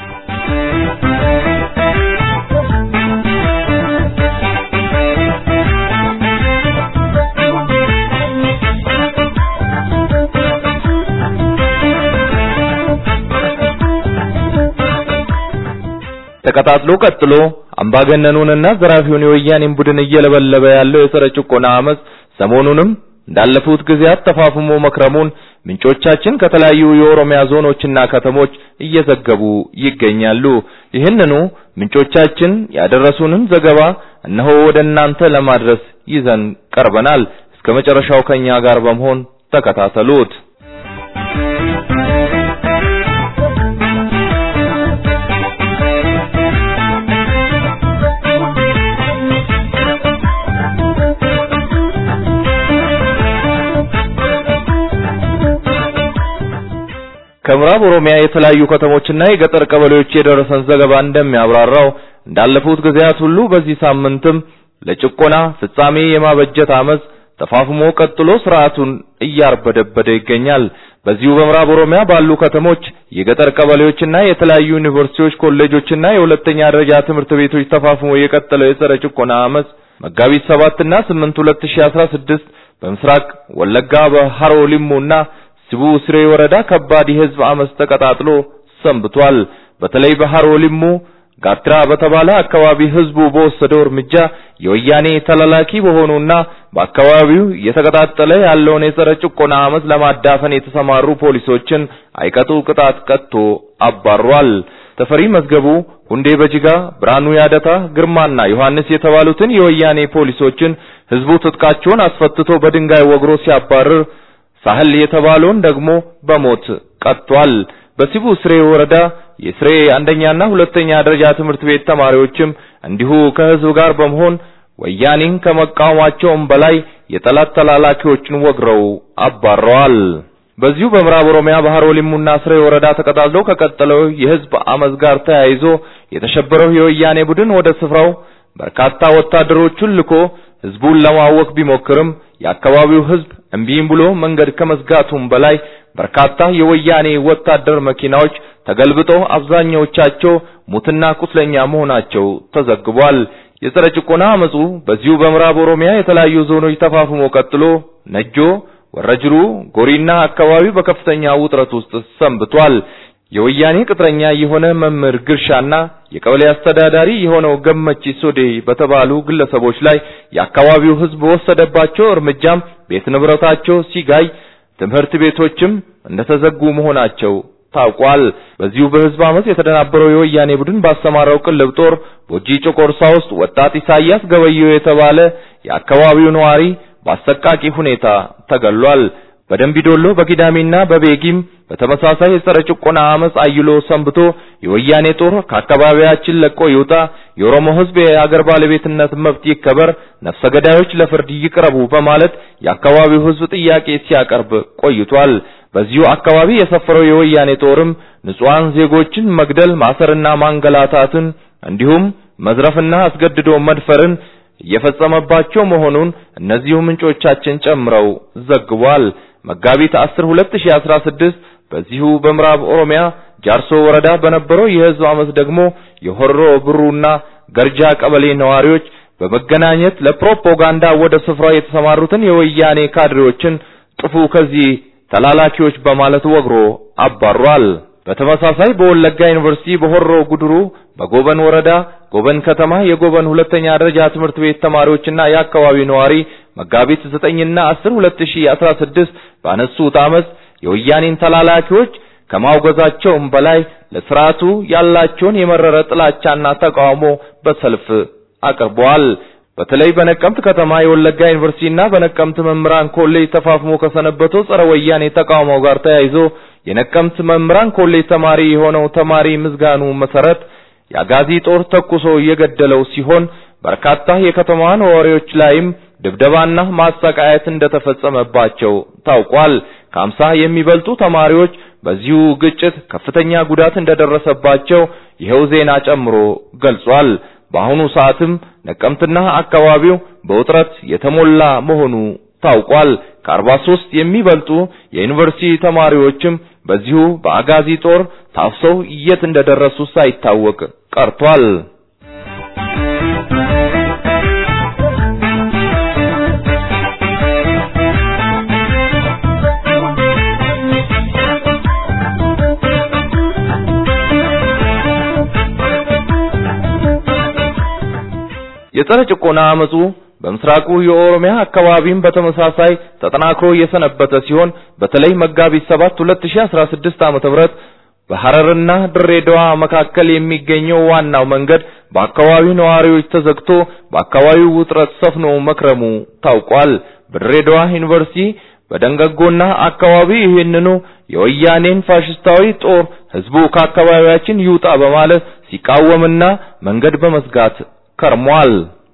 ተከታትሎ ቀጥሎ አምባገነኑንና ዘራፊውን የወያኔን ቡድን እየለበለበ ያለው የጸረ ጭቆና አመጽ ሰሞኑንም እንዳለፉት ጊዜያት ተፋፍሞ መክረሙን ምንጮቻችን ከተለያዩ የኦሮሚያ ዞኖችና ከተሞች እየዘገቡ ይገኛሉ። ይህንኑ ምንጮቻችን ያደረሱንን ዘገባ እነሆ ወደ እናንተ ለማድረስ ይዘን ቀርበናል። እስከ መጨረሻው ከኛ ጋር በመሆን ተከታተሉት። ከምዕራብ ኦሮሚያ የተለያዩ ከተሞችና የገጠር ቀበሌዎች የደረሰን ዘገባ እንደሚያብራራው እንዳለፉት ጊዜያት ሁሉ በዚህ ሳምንትም ለጭቆና ፍጻሜ የማበጀት አመጽ ተፋፍሞ ቀጥሎ ስርዓቱን እያርበደበደ ይገኛል። በዚሁ በምዕራብ ኦሮሚያ ባሉ ከተሞች የገጠር ቀበሌዎችና የተለያዩ ዩኒቨርሲቲዎች፣ ኮሌጆችና የሁለተኛ ደረጃ ትምህርት ቤቶች ተፋፍሞ የቀጠለው የጸረ ጭቆና አመጽ መጋቢት ሰባት እና ስምንት ሁለት ሺህ አስራ ስድስት በምስራቅ ወለጋ በሃሮ ሊሙና ሲቡ ስሬ ወረዳ ከባድ የህዝብ አመጽ ተቀጣጥሎ ሰንብቷል። በተለይ በሃሮ ሊሙ ጋትራ በተባለ አካባቢ ህዝቡ በወሰደው እርምጃ የወያኔ ተላላኪ በሆኑና በአካባቢው የተቀጣጠለ ያለውን የጸረ ጭቆና አመጽ ለማዳፈን የተሰማሩ ፖሊሶችን አይቀጡ ቅጣት ቀጥቶ አባሯል። ተፈሪ መዝገቡ፣ ሁንዴ በጅጋ፣ ብራኑ ያደታ፣ ግርማና ዮሐንስ የተባሉትን የወያኔ ፖሊሶችን ህዝቡ ትጥቃቸውን አስፈትቶ በድንጋይ ወግሮ ሲያባርር ሳህል የተባለውን ደግሞ በሞት ቀጥቷል። በሲቡ ስሬ ወረዳ የስሬ አንደኛና ሁለተኛ ደረጃ ትምህርት ቤት ተማሪዎችም እንዲሁ ከህዝብ ጋር በመሆን ወያኔን ከመቃወማቸውም በላይ የጠላት ተላላኪዎችን ወግረው አባረዋል። በዚሁ በምዕራብ ኦሮሚያ በሃሮ ሊሙና ስሬ ወረዳ ተቀጣጥሎ ከቀጠለው የህዝብ አመጽ ጋር ተያይዞ የተሸበረው የወያኔ ቡድን ወደ ስፍራው በርካታ ወታደሮችን ልኮ ህዝቡን ለማወክ ቢሞክርም የአካባቢው ህዝብ እምቢም ብሎ መንገድ ከመዝጋቱም በላይ በርካታ የወያኔ ወታደር መኪናዎች ተገልብጠው አብዛኛዎቻቸው ሙትና ቁስለኛ መሆናቸው ተዘግቧል። የጸረ ጭቆና አመጹ በዚሁ በምዕራብ ኦሮሚያ የተለያዩ ዞኖች ተፋፍሞ ቀጥሎ ነጆ፣ ወረጅሩ፣ ጎሪና አካባቢ በከፍተኛ ውጥረት ውስጥ ሰንብቷል። የወያኔ ቅጥረኛ የሆነ መምህር ግርሻና የቀበሌ አስተዳዳሪ የሆነው ገመቺ ሶዴ በተባሉ ግለሰቦች ላይ የአካባቢው ህዝብ ወሰደባቸው እርምጃም ቤት ንብረታቸው ሲጋይ ትምህርት ቤቶችም እንደተዘጉ መሆናቸው ታውቋል። በዚሁ በህዝብ አመጽ የተደናበረው የወያኔ ቡድን ባሰማራው ቅልብ ጦር ቦጂ ጮቆርሳ ውስጥ ወጣት ኢሳያስ ገበየው የተባለ የአካባቢው ነዋሪ በአሰቃቂ ሁኔታ ተገሏል። በደምቢዶሎ በጊዳሚና በቤጊም በተመሳሳይ የጸረ ጭቆና አመጽ አይሎ ሰንብቶ የወያኔ ጦር ከአካባቢያችን ለቆ ይውጣ፣ የኦሮሞ ህዝብ የሀገር ባለቤትነት መብት ይከበር፣ ነፍሰ ገዳዮች ለፍርድ ይቅረቡ በማለት የአካባቢው ህዝብ ጥያቄ ሲያቀርብ ቆይቷል። በዚሁ አካባቢ የሰፈረው የወያኔ ጦርም ንጹሃን ዜጎችን መግደል፣ ማሰርና ማንገላታትን እንዲሁም መዝረፍና አስገድዶ መድፈርን እየፈጸመባቸው መሆኑን እነዚሁ ምንጮቻችን ጨምረው ዘግቧል። መጋቢት አስር ሁለት ሺህ አስራ ስድስት በዚሁ በምዕራብ ኦሮሚያ ጃርሶ ወረዳ በነበረው የህዝብ አመጽ ደግሞ የሆሮ ብሩና ገርጃ ቀበሌ ነዋሪዎች በመገናኘት ለፕሮፓጋንዳ ወደ ስፍራው የተሰማሩትን የወያኔ ካድሬዎችን ጥፉ ከዚህ ተላላኪዎች በማለት ወግሮ አባሯል። በተመሳሳይ በወለጋ ዩኒቨርሲቲ በሆሮ ጉድሩ በጎበን ወረዳ ጎበን ከተማ የጎበን ሁለተኛ ደረጃ ትምህርት ቤት ተማሪዎችና የአካባቢው ነዋሪ መጋቢት ዘጠኝ እና አስር ሁለት ሺህ አስራ ስድስት ባነሱት አመጽ የወያኔን ተላላኪዎች ከማውገዛቸውም በላይ ለስርዓቱ ያላቸውን የመረረ ጥላቻና ተቃውሞ በሰልፍ አቅርበዋል። በተለይ በነቀምት ከተማ የወለጋ ዩኒቨርሲቲና በነቀምት መምህራን ኮሌጅ ተፋፍሞ ከሰነበተው ጸረ ወያኔ ተቃውሞ ጋር ተያይዞ የነቀምት መምህራን ኮሌጅ ተማሪ የሆነው ተማሪ ምዝጋኑ መሰረት ያጋዚ ጦር ተኩሶ የገደለው ሲሆን በርካታ የከተማ ነዋሪዎች ላይም ድብደባና ማሰቃየት እንደተፈጸመባቸው ታውቋል። ከአምሳ የሚበልጡ ተማሪዎች በዚሁ ግጭት ከፍተኛ ጉዳት እንደደረሰባቸው ይሄው ዜና ጨምሮ ገልጿል። በአሁኑ ሰዓትም ነቀምትና አካባቢው በውጥረት የተሞላ መሆኑ ታውቋል። ከአርባ ሦስት የሚበልጡ የዩኒቨርሲቲ ተማሪዎችም በዚሁ በአጋዚ ጦር ታፍሰው የት እንደደረሱ ሳይታወቅ ቀርቷል። የጸረ ጭቆና አመጹ በምስራቁ የኦሮሚያ አካባቢም በተመሳሳይ ተጠናክሮ የሰነበተ ሲሆን በተለይ መጋቢት ሰባት ሁለት ሺህ አስራ ስድስት ዓመተ ምህረት በሐረርና ድሬዳዋ መካከል የሚገኘው ዋናው መንገድ በአካባቢው ነዋሪዎች ተዘግቶ በአካባቢው ውጥረት ሰፍኖ መክረሙ ታውቋል። በድሬዳዋ ዩኒቨርሲቲ በደንገጎና አካባቢ ይህንኑ የወያኔን ፋሽስታዊ ጦር ህዝቡ ከአካባቢያችን ይውጣ በማለት ሲቃወምና መንገድ በመዝጋት ከርሟል።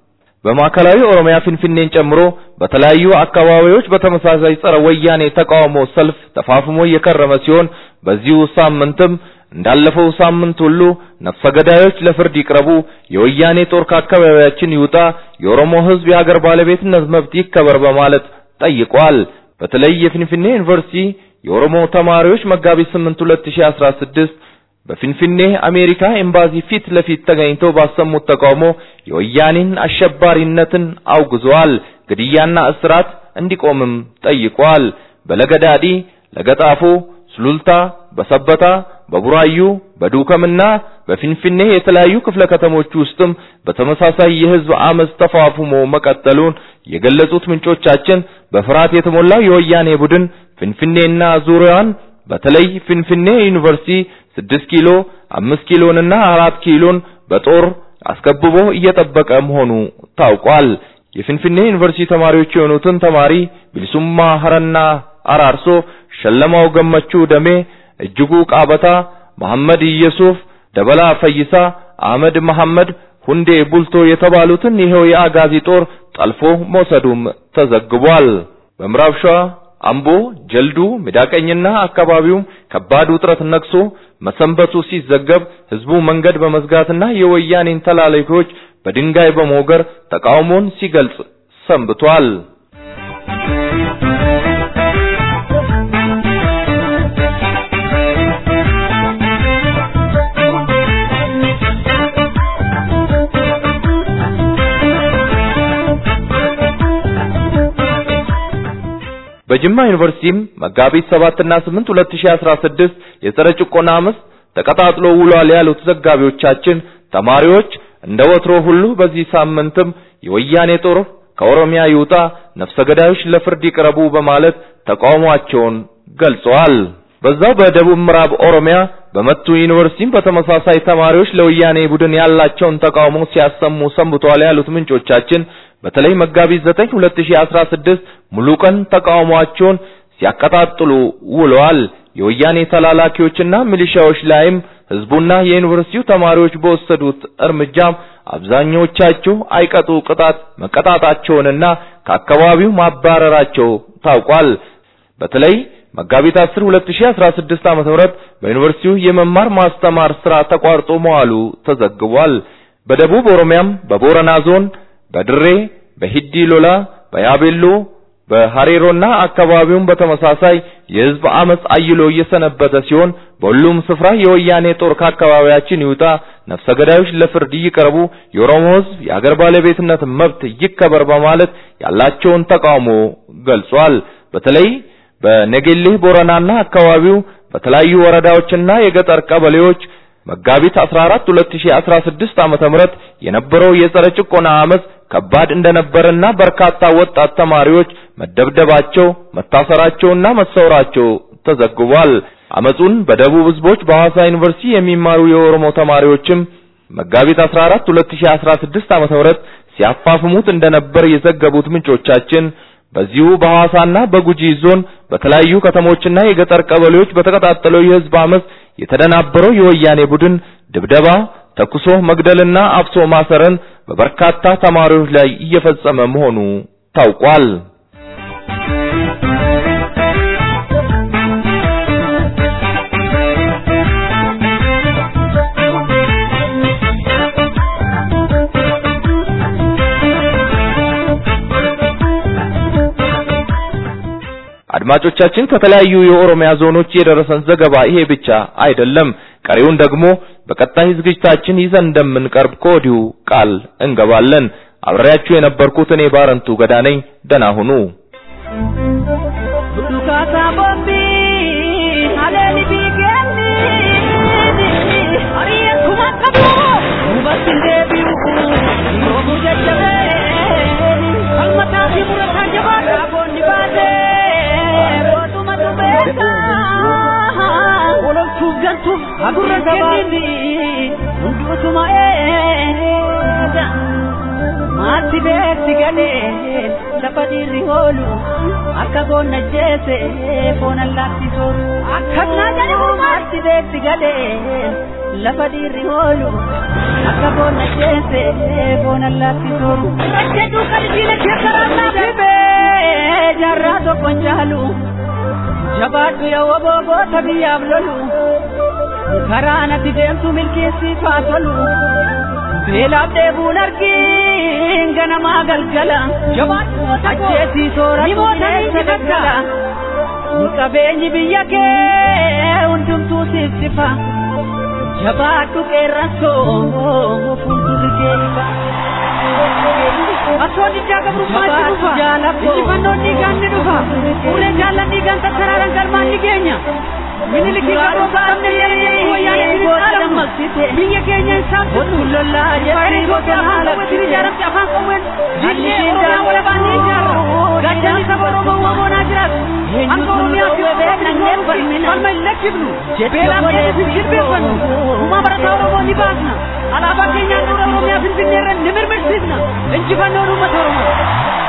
በማዕከላዊ ኦሮሚያ ፊንፊኔን ጨምሮ በተለያዩ አካባቢዎች በተመሳሳይ ጸረ ወያኔ ተቃውሞ ሰልፍ ተፋፍሞ የከረመ ሲሆን በዚሁ ሳምንትም እንዳለፈው ሳምንት ሁሉ ነፍሰ ገዳዮች ለፍርድ ይቅረቡ፣ የወያኔ ጦር ከአካባቢያችን ይውጣ፣ የኦሮሞ ህዝብ የሀገር ባለቤትነት መብት ይከበር በማለት ጠይቋል። በተለይ የፊንፊኔ ዩኒቨርሲቲ የኦሮሞ ተማሪዎች መጋቢት ስምንት ሁለት ሺህ አስራ ስድስት በፊንፊኔ አሜሪካ ኤምባሲ ፊት ለፊት ተገኝተው ባሰሙት ተቃውሞ የወያኔን አሸባሪነትን አውግዘዋል። ግድያና እስራት እንዲቆምም ጠይቀዋል። በለገዳዲ፣ ለገጣፎ፣ ሱሉልታ፣ በሰበታ፣ በቡራዩ፣ በዱከምና በፊንፊኔ የተለያዩ ክፍለ ከተሞች ውስጥም በተመሳሳይ የህዝብ አመጽ ተፋፍሞ መቀጠሉን የገለጹት ምንጮቻችን በፍርሃት የተሞላው የወያኔ ቡድን ፊንፊኔና ዙሪያዋን በተለይ ፊንፊኔ ዩኒቨርሲቲ ስድስት ኪሎ፣ አምስት ኪሎንና አራት ኪሎን በጦር አስከብቦ እየጠበቀ መሆኑ ታውቋል። የፊንፊኔ ዩኒቨርሲቲ ተማሪዎች የሆኑትን ተማሪ ቢልሱማ ሀረና አራርሶ፣ ሸለማው ገመቹ ደሜ፣ እጅጉ ቃበታ፣ መሐመድ ኢየሱፍ፣ ደበላ ፈይሳ፣ አህመድ መሐመድ፣ ሁንዴ ቡልቶ የተባሉትን ይሄው የአጋዚ ጦር ጠልፎ መውሰዱም ተዘግቧል። በምዕራብ ሸዋ አምቦ፣ ጀልዱ፣ ሚዳቀኝና አካባቢው ከባድ ውጥረት ነክሶ መሰንበቱ ሲዘገብ ህዝቡ መንገድ በመዝጋትና የወያኔን ተላላኪዎች በድንጋይ በመወገር ተቃውሞን ሲገልጽ ሰንብቷል። በጅማ ዩኒቨርሲቲም መጋቢት ሰባት እና ስምንት ሁለት ሺህ አስራ ስድስት የጸረ ጭቆና አመጽ ተቀጣጥሎ ውሏል ያሉት ዘጋቢዎቻችን ተማሪዎች እንደወትሮ ሁሉ በዚህ ሳምንትም የወያኔ ጦር ከኦሮሚያ ይውጣ፣ ነፍሰ ገዳዮች ለፍርድ ይቅረቡ በማለት ተቃውሟቸውን ገልጸዋል። በዛው በደቡብ ምዕራብ ኦሮሚያ በመቱ ዩኒቨርሲቲም በተመሳሳይ ተማሪዎች ለወያኔ ቡድን ያላቸውን ተቃውሞ ሲያሰሙ ሰንብተዋል ያሉት ምንጮቻችን በተለይ መጋቢት ዘጠኝ ሁለት ሺህ አስራ ስድስት ሙሉ ቀን ተቃውሟቸውን ሲያቀጣጥሉ ውለዋል። የወያኔ ተላላኪዎችና ሚሊሻዎች ላይም ህዝቡና የዩኒቨርሲቲው ተማሪዎች በወሰዱት እርምጃም አብዛኞቻቸው አይቀጡ ቅጣት መቀጣጣቸውንና ከአካባቢው ማባረራቸው ታውቋል። በተለይ መጋቢት አስር ሁለት ሺህ አስራ ስድስት ዓመተ ምህረት በዩኒቨርሲቲው የመማር ማስተማር ስራ ተቋርጦ መዋሉ ተዘግቧል። በደቡብ ኦሮሚያም በቦረና ዞን በድሬ፣ በሂዲ ሎላ፣ በያቤሎ፣ በሐሬሮና አካባቢውን በተመሳሳይ የህዝብ አመጽ አይሎ እየሰነበተ ሲሆን በሁሉም ስፍራ የወያኔ ጦር ከአካባቢያችን ይውጣ፣ ነፍሰ ገዳዮች ለፍርድ ይቅረቡ፣ የኦሮሞ ህዝብ የሀገር ባለቤትነት መብት ይከበር በማለት ያላቸውን ተቃውሞ ገልጿል። በተለይ በነገሌ ቦረናና አካባቢው በተለያዩ ወረዳዎችና የገጠር ቀበሌዎች መጋቢት አስራ አራት ሁለት ሺህ አስራ ስድስት ዓመተ ምህረት የነበረው የጸረ ጭቆና አመጽ ከባድ እንደነበረና በርካታ ወጣት ተማሪዎች መደብደባቸው፣ መታሰራቸውና መሰወራቸው ተዘግቧል። አመጹን በደቡብ ህዝቦች በሐዋሳ ዩኒቨርሲቲ የሚማሩ የኦሮሞ ተማሪዎችም መጋቢት አስራ አራት ሁለት ሺህ አስራ ስድስት ዓመተ ምህረት ሲያፋፍሙት እንደነበር የዘገቡት ምንጮቻችን በዚሁ በሐዋሳና በጉጂ ዞን በተለያዩ ከተሞችና የገጠር ቀበሌዎች በተቀጣጠለው የህዝብ አመጽ የተደናበረው የወያኔ ቡድን ድብደባ፣ ተኩሶ መግደልና አፍሶ ማሰርን በበርካታ ተማሪዎች ላይ እየፈጸመ መሆኑ ታውቋል። አድማጮቻችን ከተለያዩ የኦሮሚያ ዞኖች የደረሰን ዘገባ ይሄ ብቻ አይደለም። ቀሪውን ደግሞ በቀጣይ ዝግጅታችን ይዘን እንደምንቀርብ ከወዲሁ ቃል እንገባለን። አብሬያችሁ የነበርኩት እኔ ባረንቱ ገዳ ነኝ። ደህና ሁኑ። Mati beti gale chapati riholu akka gonna jese fona latti soru akka na jane mati beti gale lapadi riholu akka gonna jese fona latti soru kache du kalbile kharana be jarra to konjalu jabatu ya wobo tabi ablolu karana tidemtu milki sifatolu Bela debun argin gana magal gala jawatu tajeti sora sagala kabenyi biyake undum tu sifa jabatu keraso fundu keba asodi jaga berumah dufa ini panoni ganti dufa ule jalan di ganti sararan karman di kenya ini lagi kalau kami ini yang ini ada masjid ini kenya satu lola jadi kita halal sini jarak siapa kawan jadi orang orang bani jarak gajah sama orang orang najar angkau ni aku bela nangem bermina kalau lagi dulu bela kita fikir beban rumah berata orang ni bagna ala baginya orang orang yang fikir neran nemer mesjidna enjiban rumah orang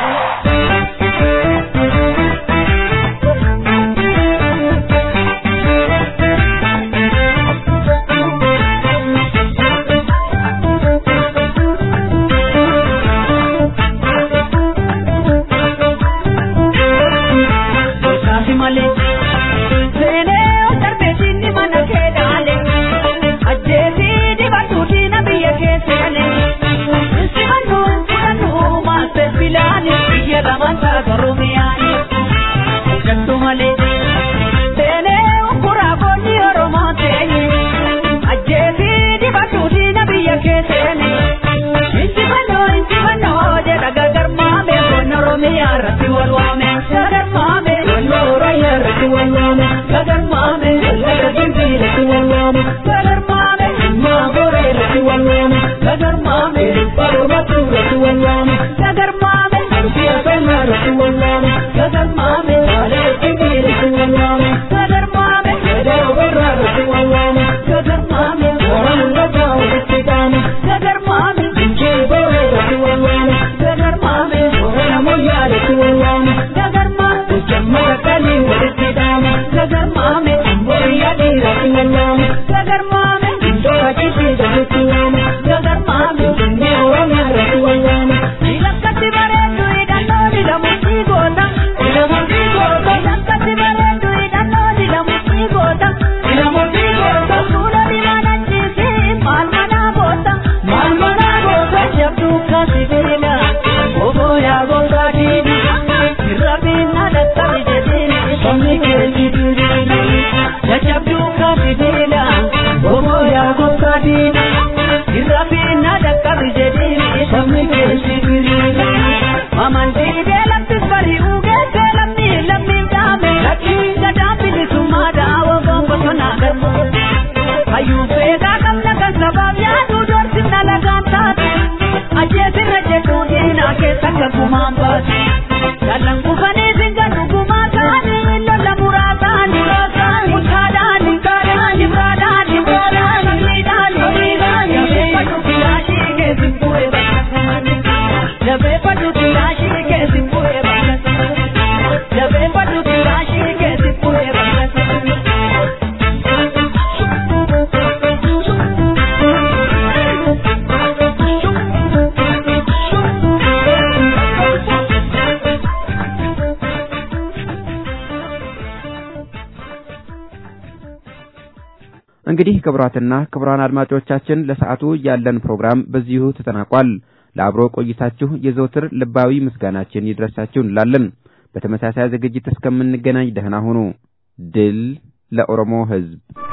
እንግዲህ ክብራትና ክብራን አድማጮቻችን ለሰዓቱ ያለን ፕሮግራም በዚሁ ተጠናቋል። ለአብሮ ቆይታችሁ የዘውትር ልባዊ ምስጋናችን ይድረሳችሁ እንላለን። በተመሳሳይ ዝግጅት እስከምንገናኝ ደህና ሁኑ። ድል ለኦሮሞ ሕዝብ።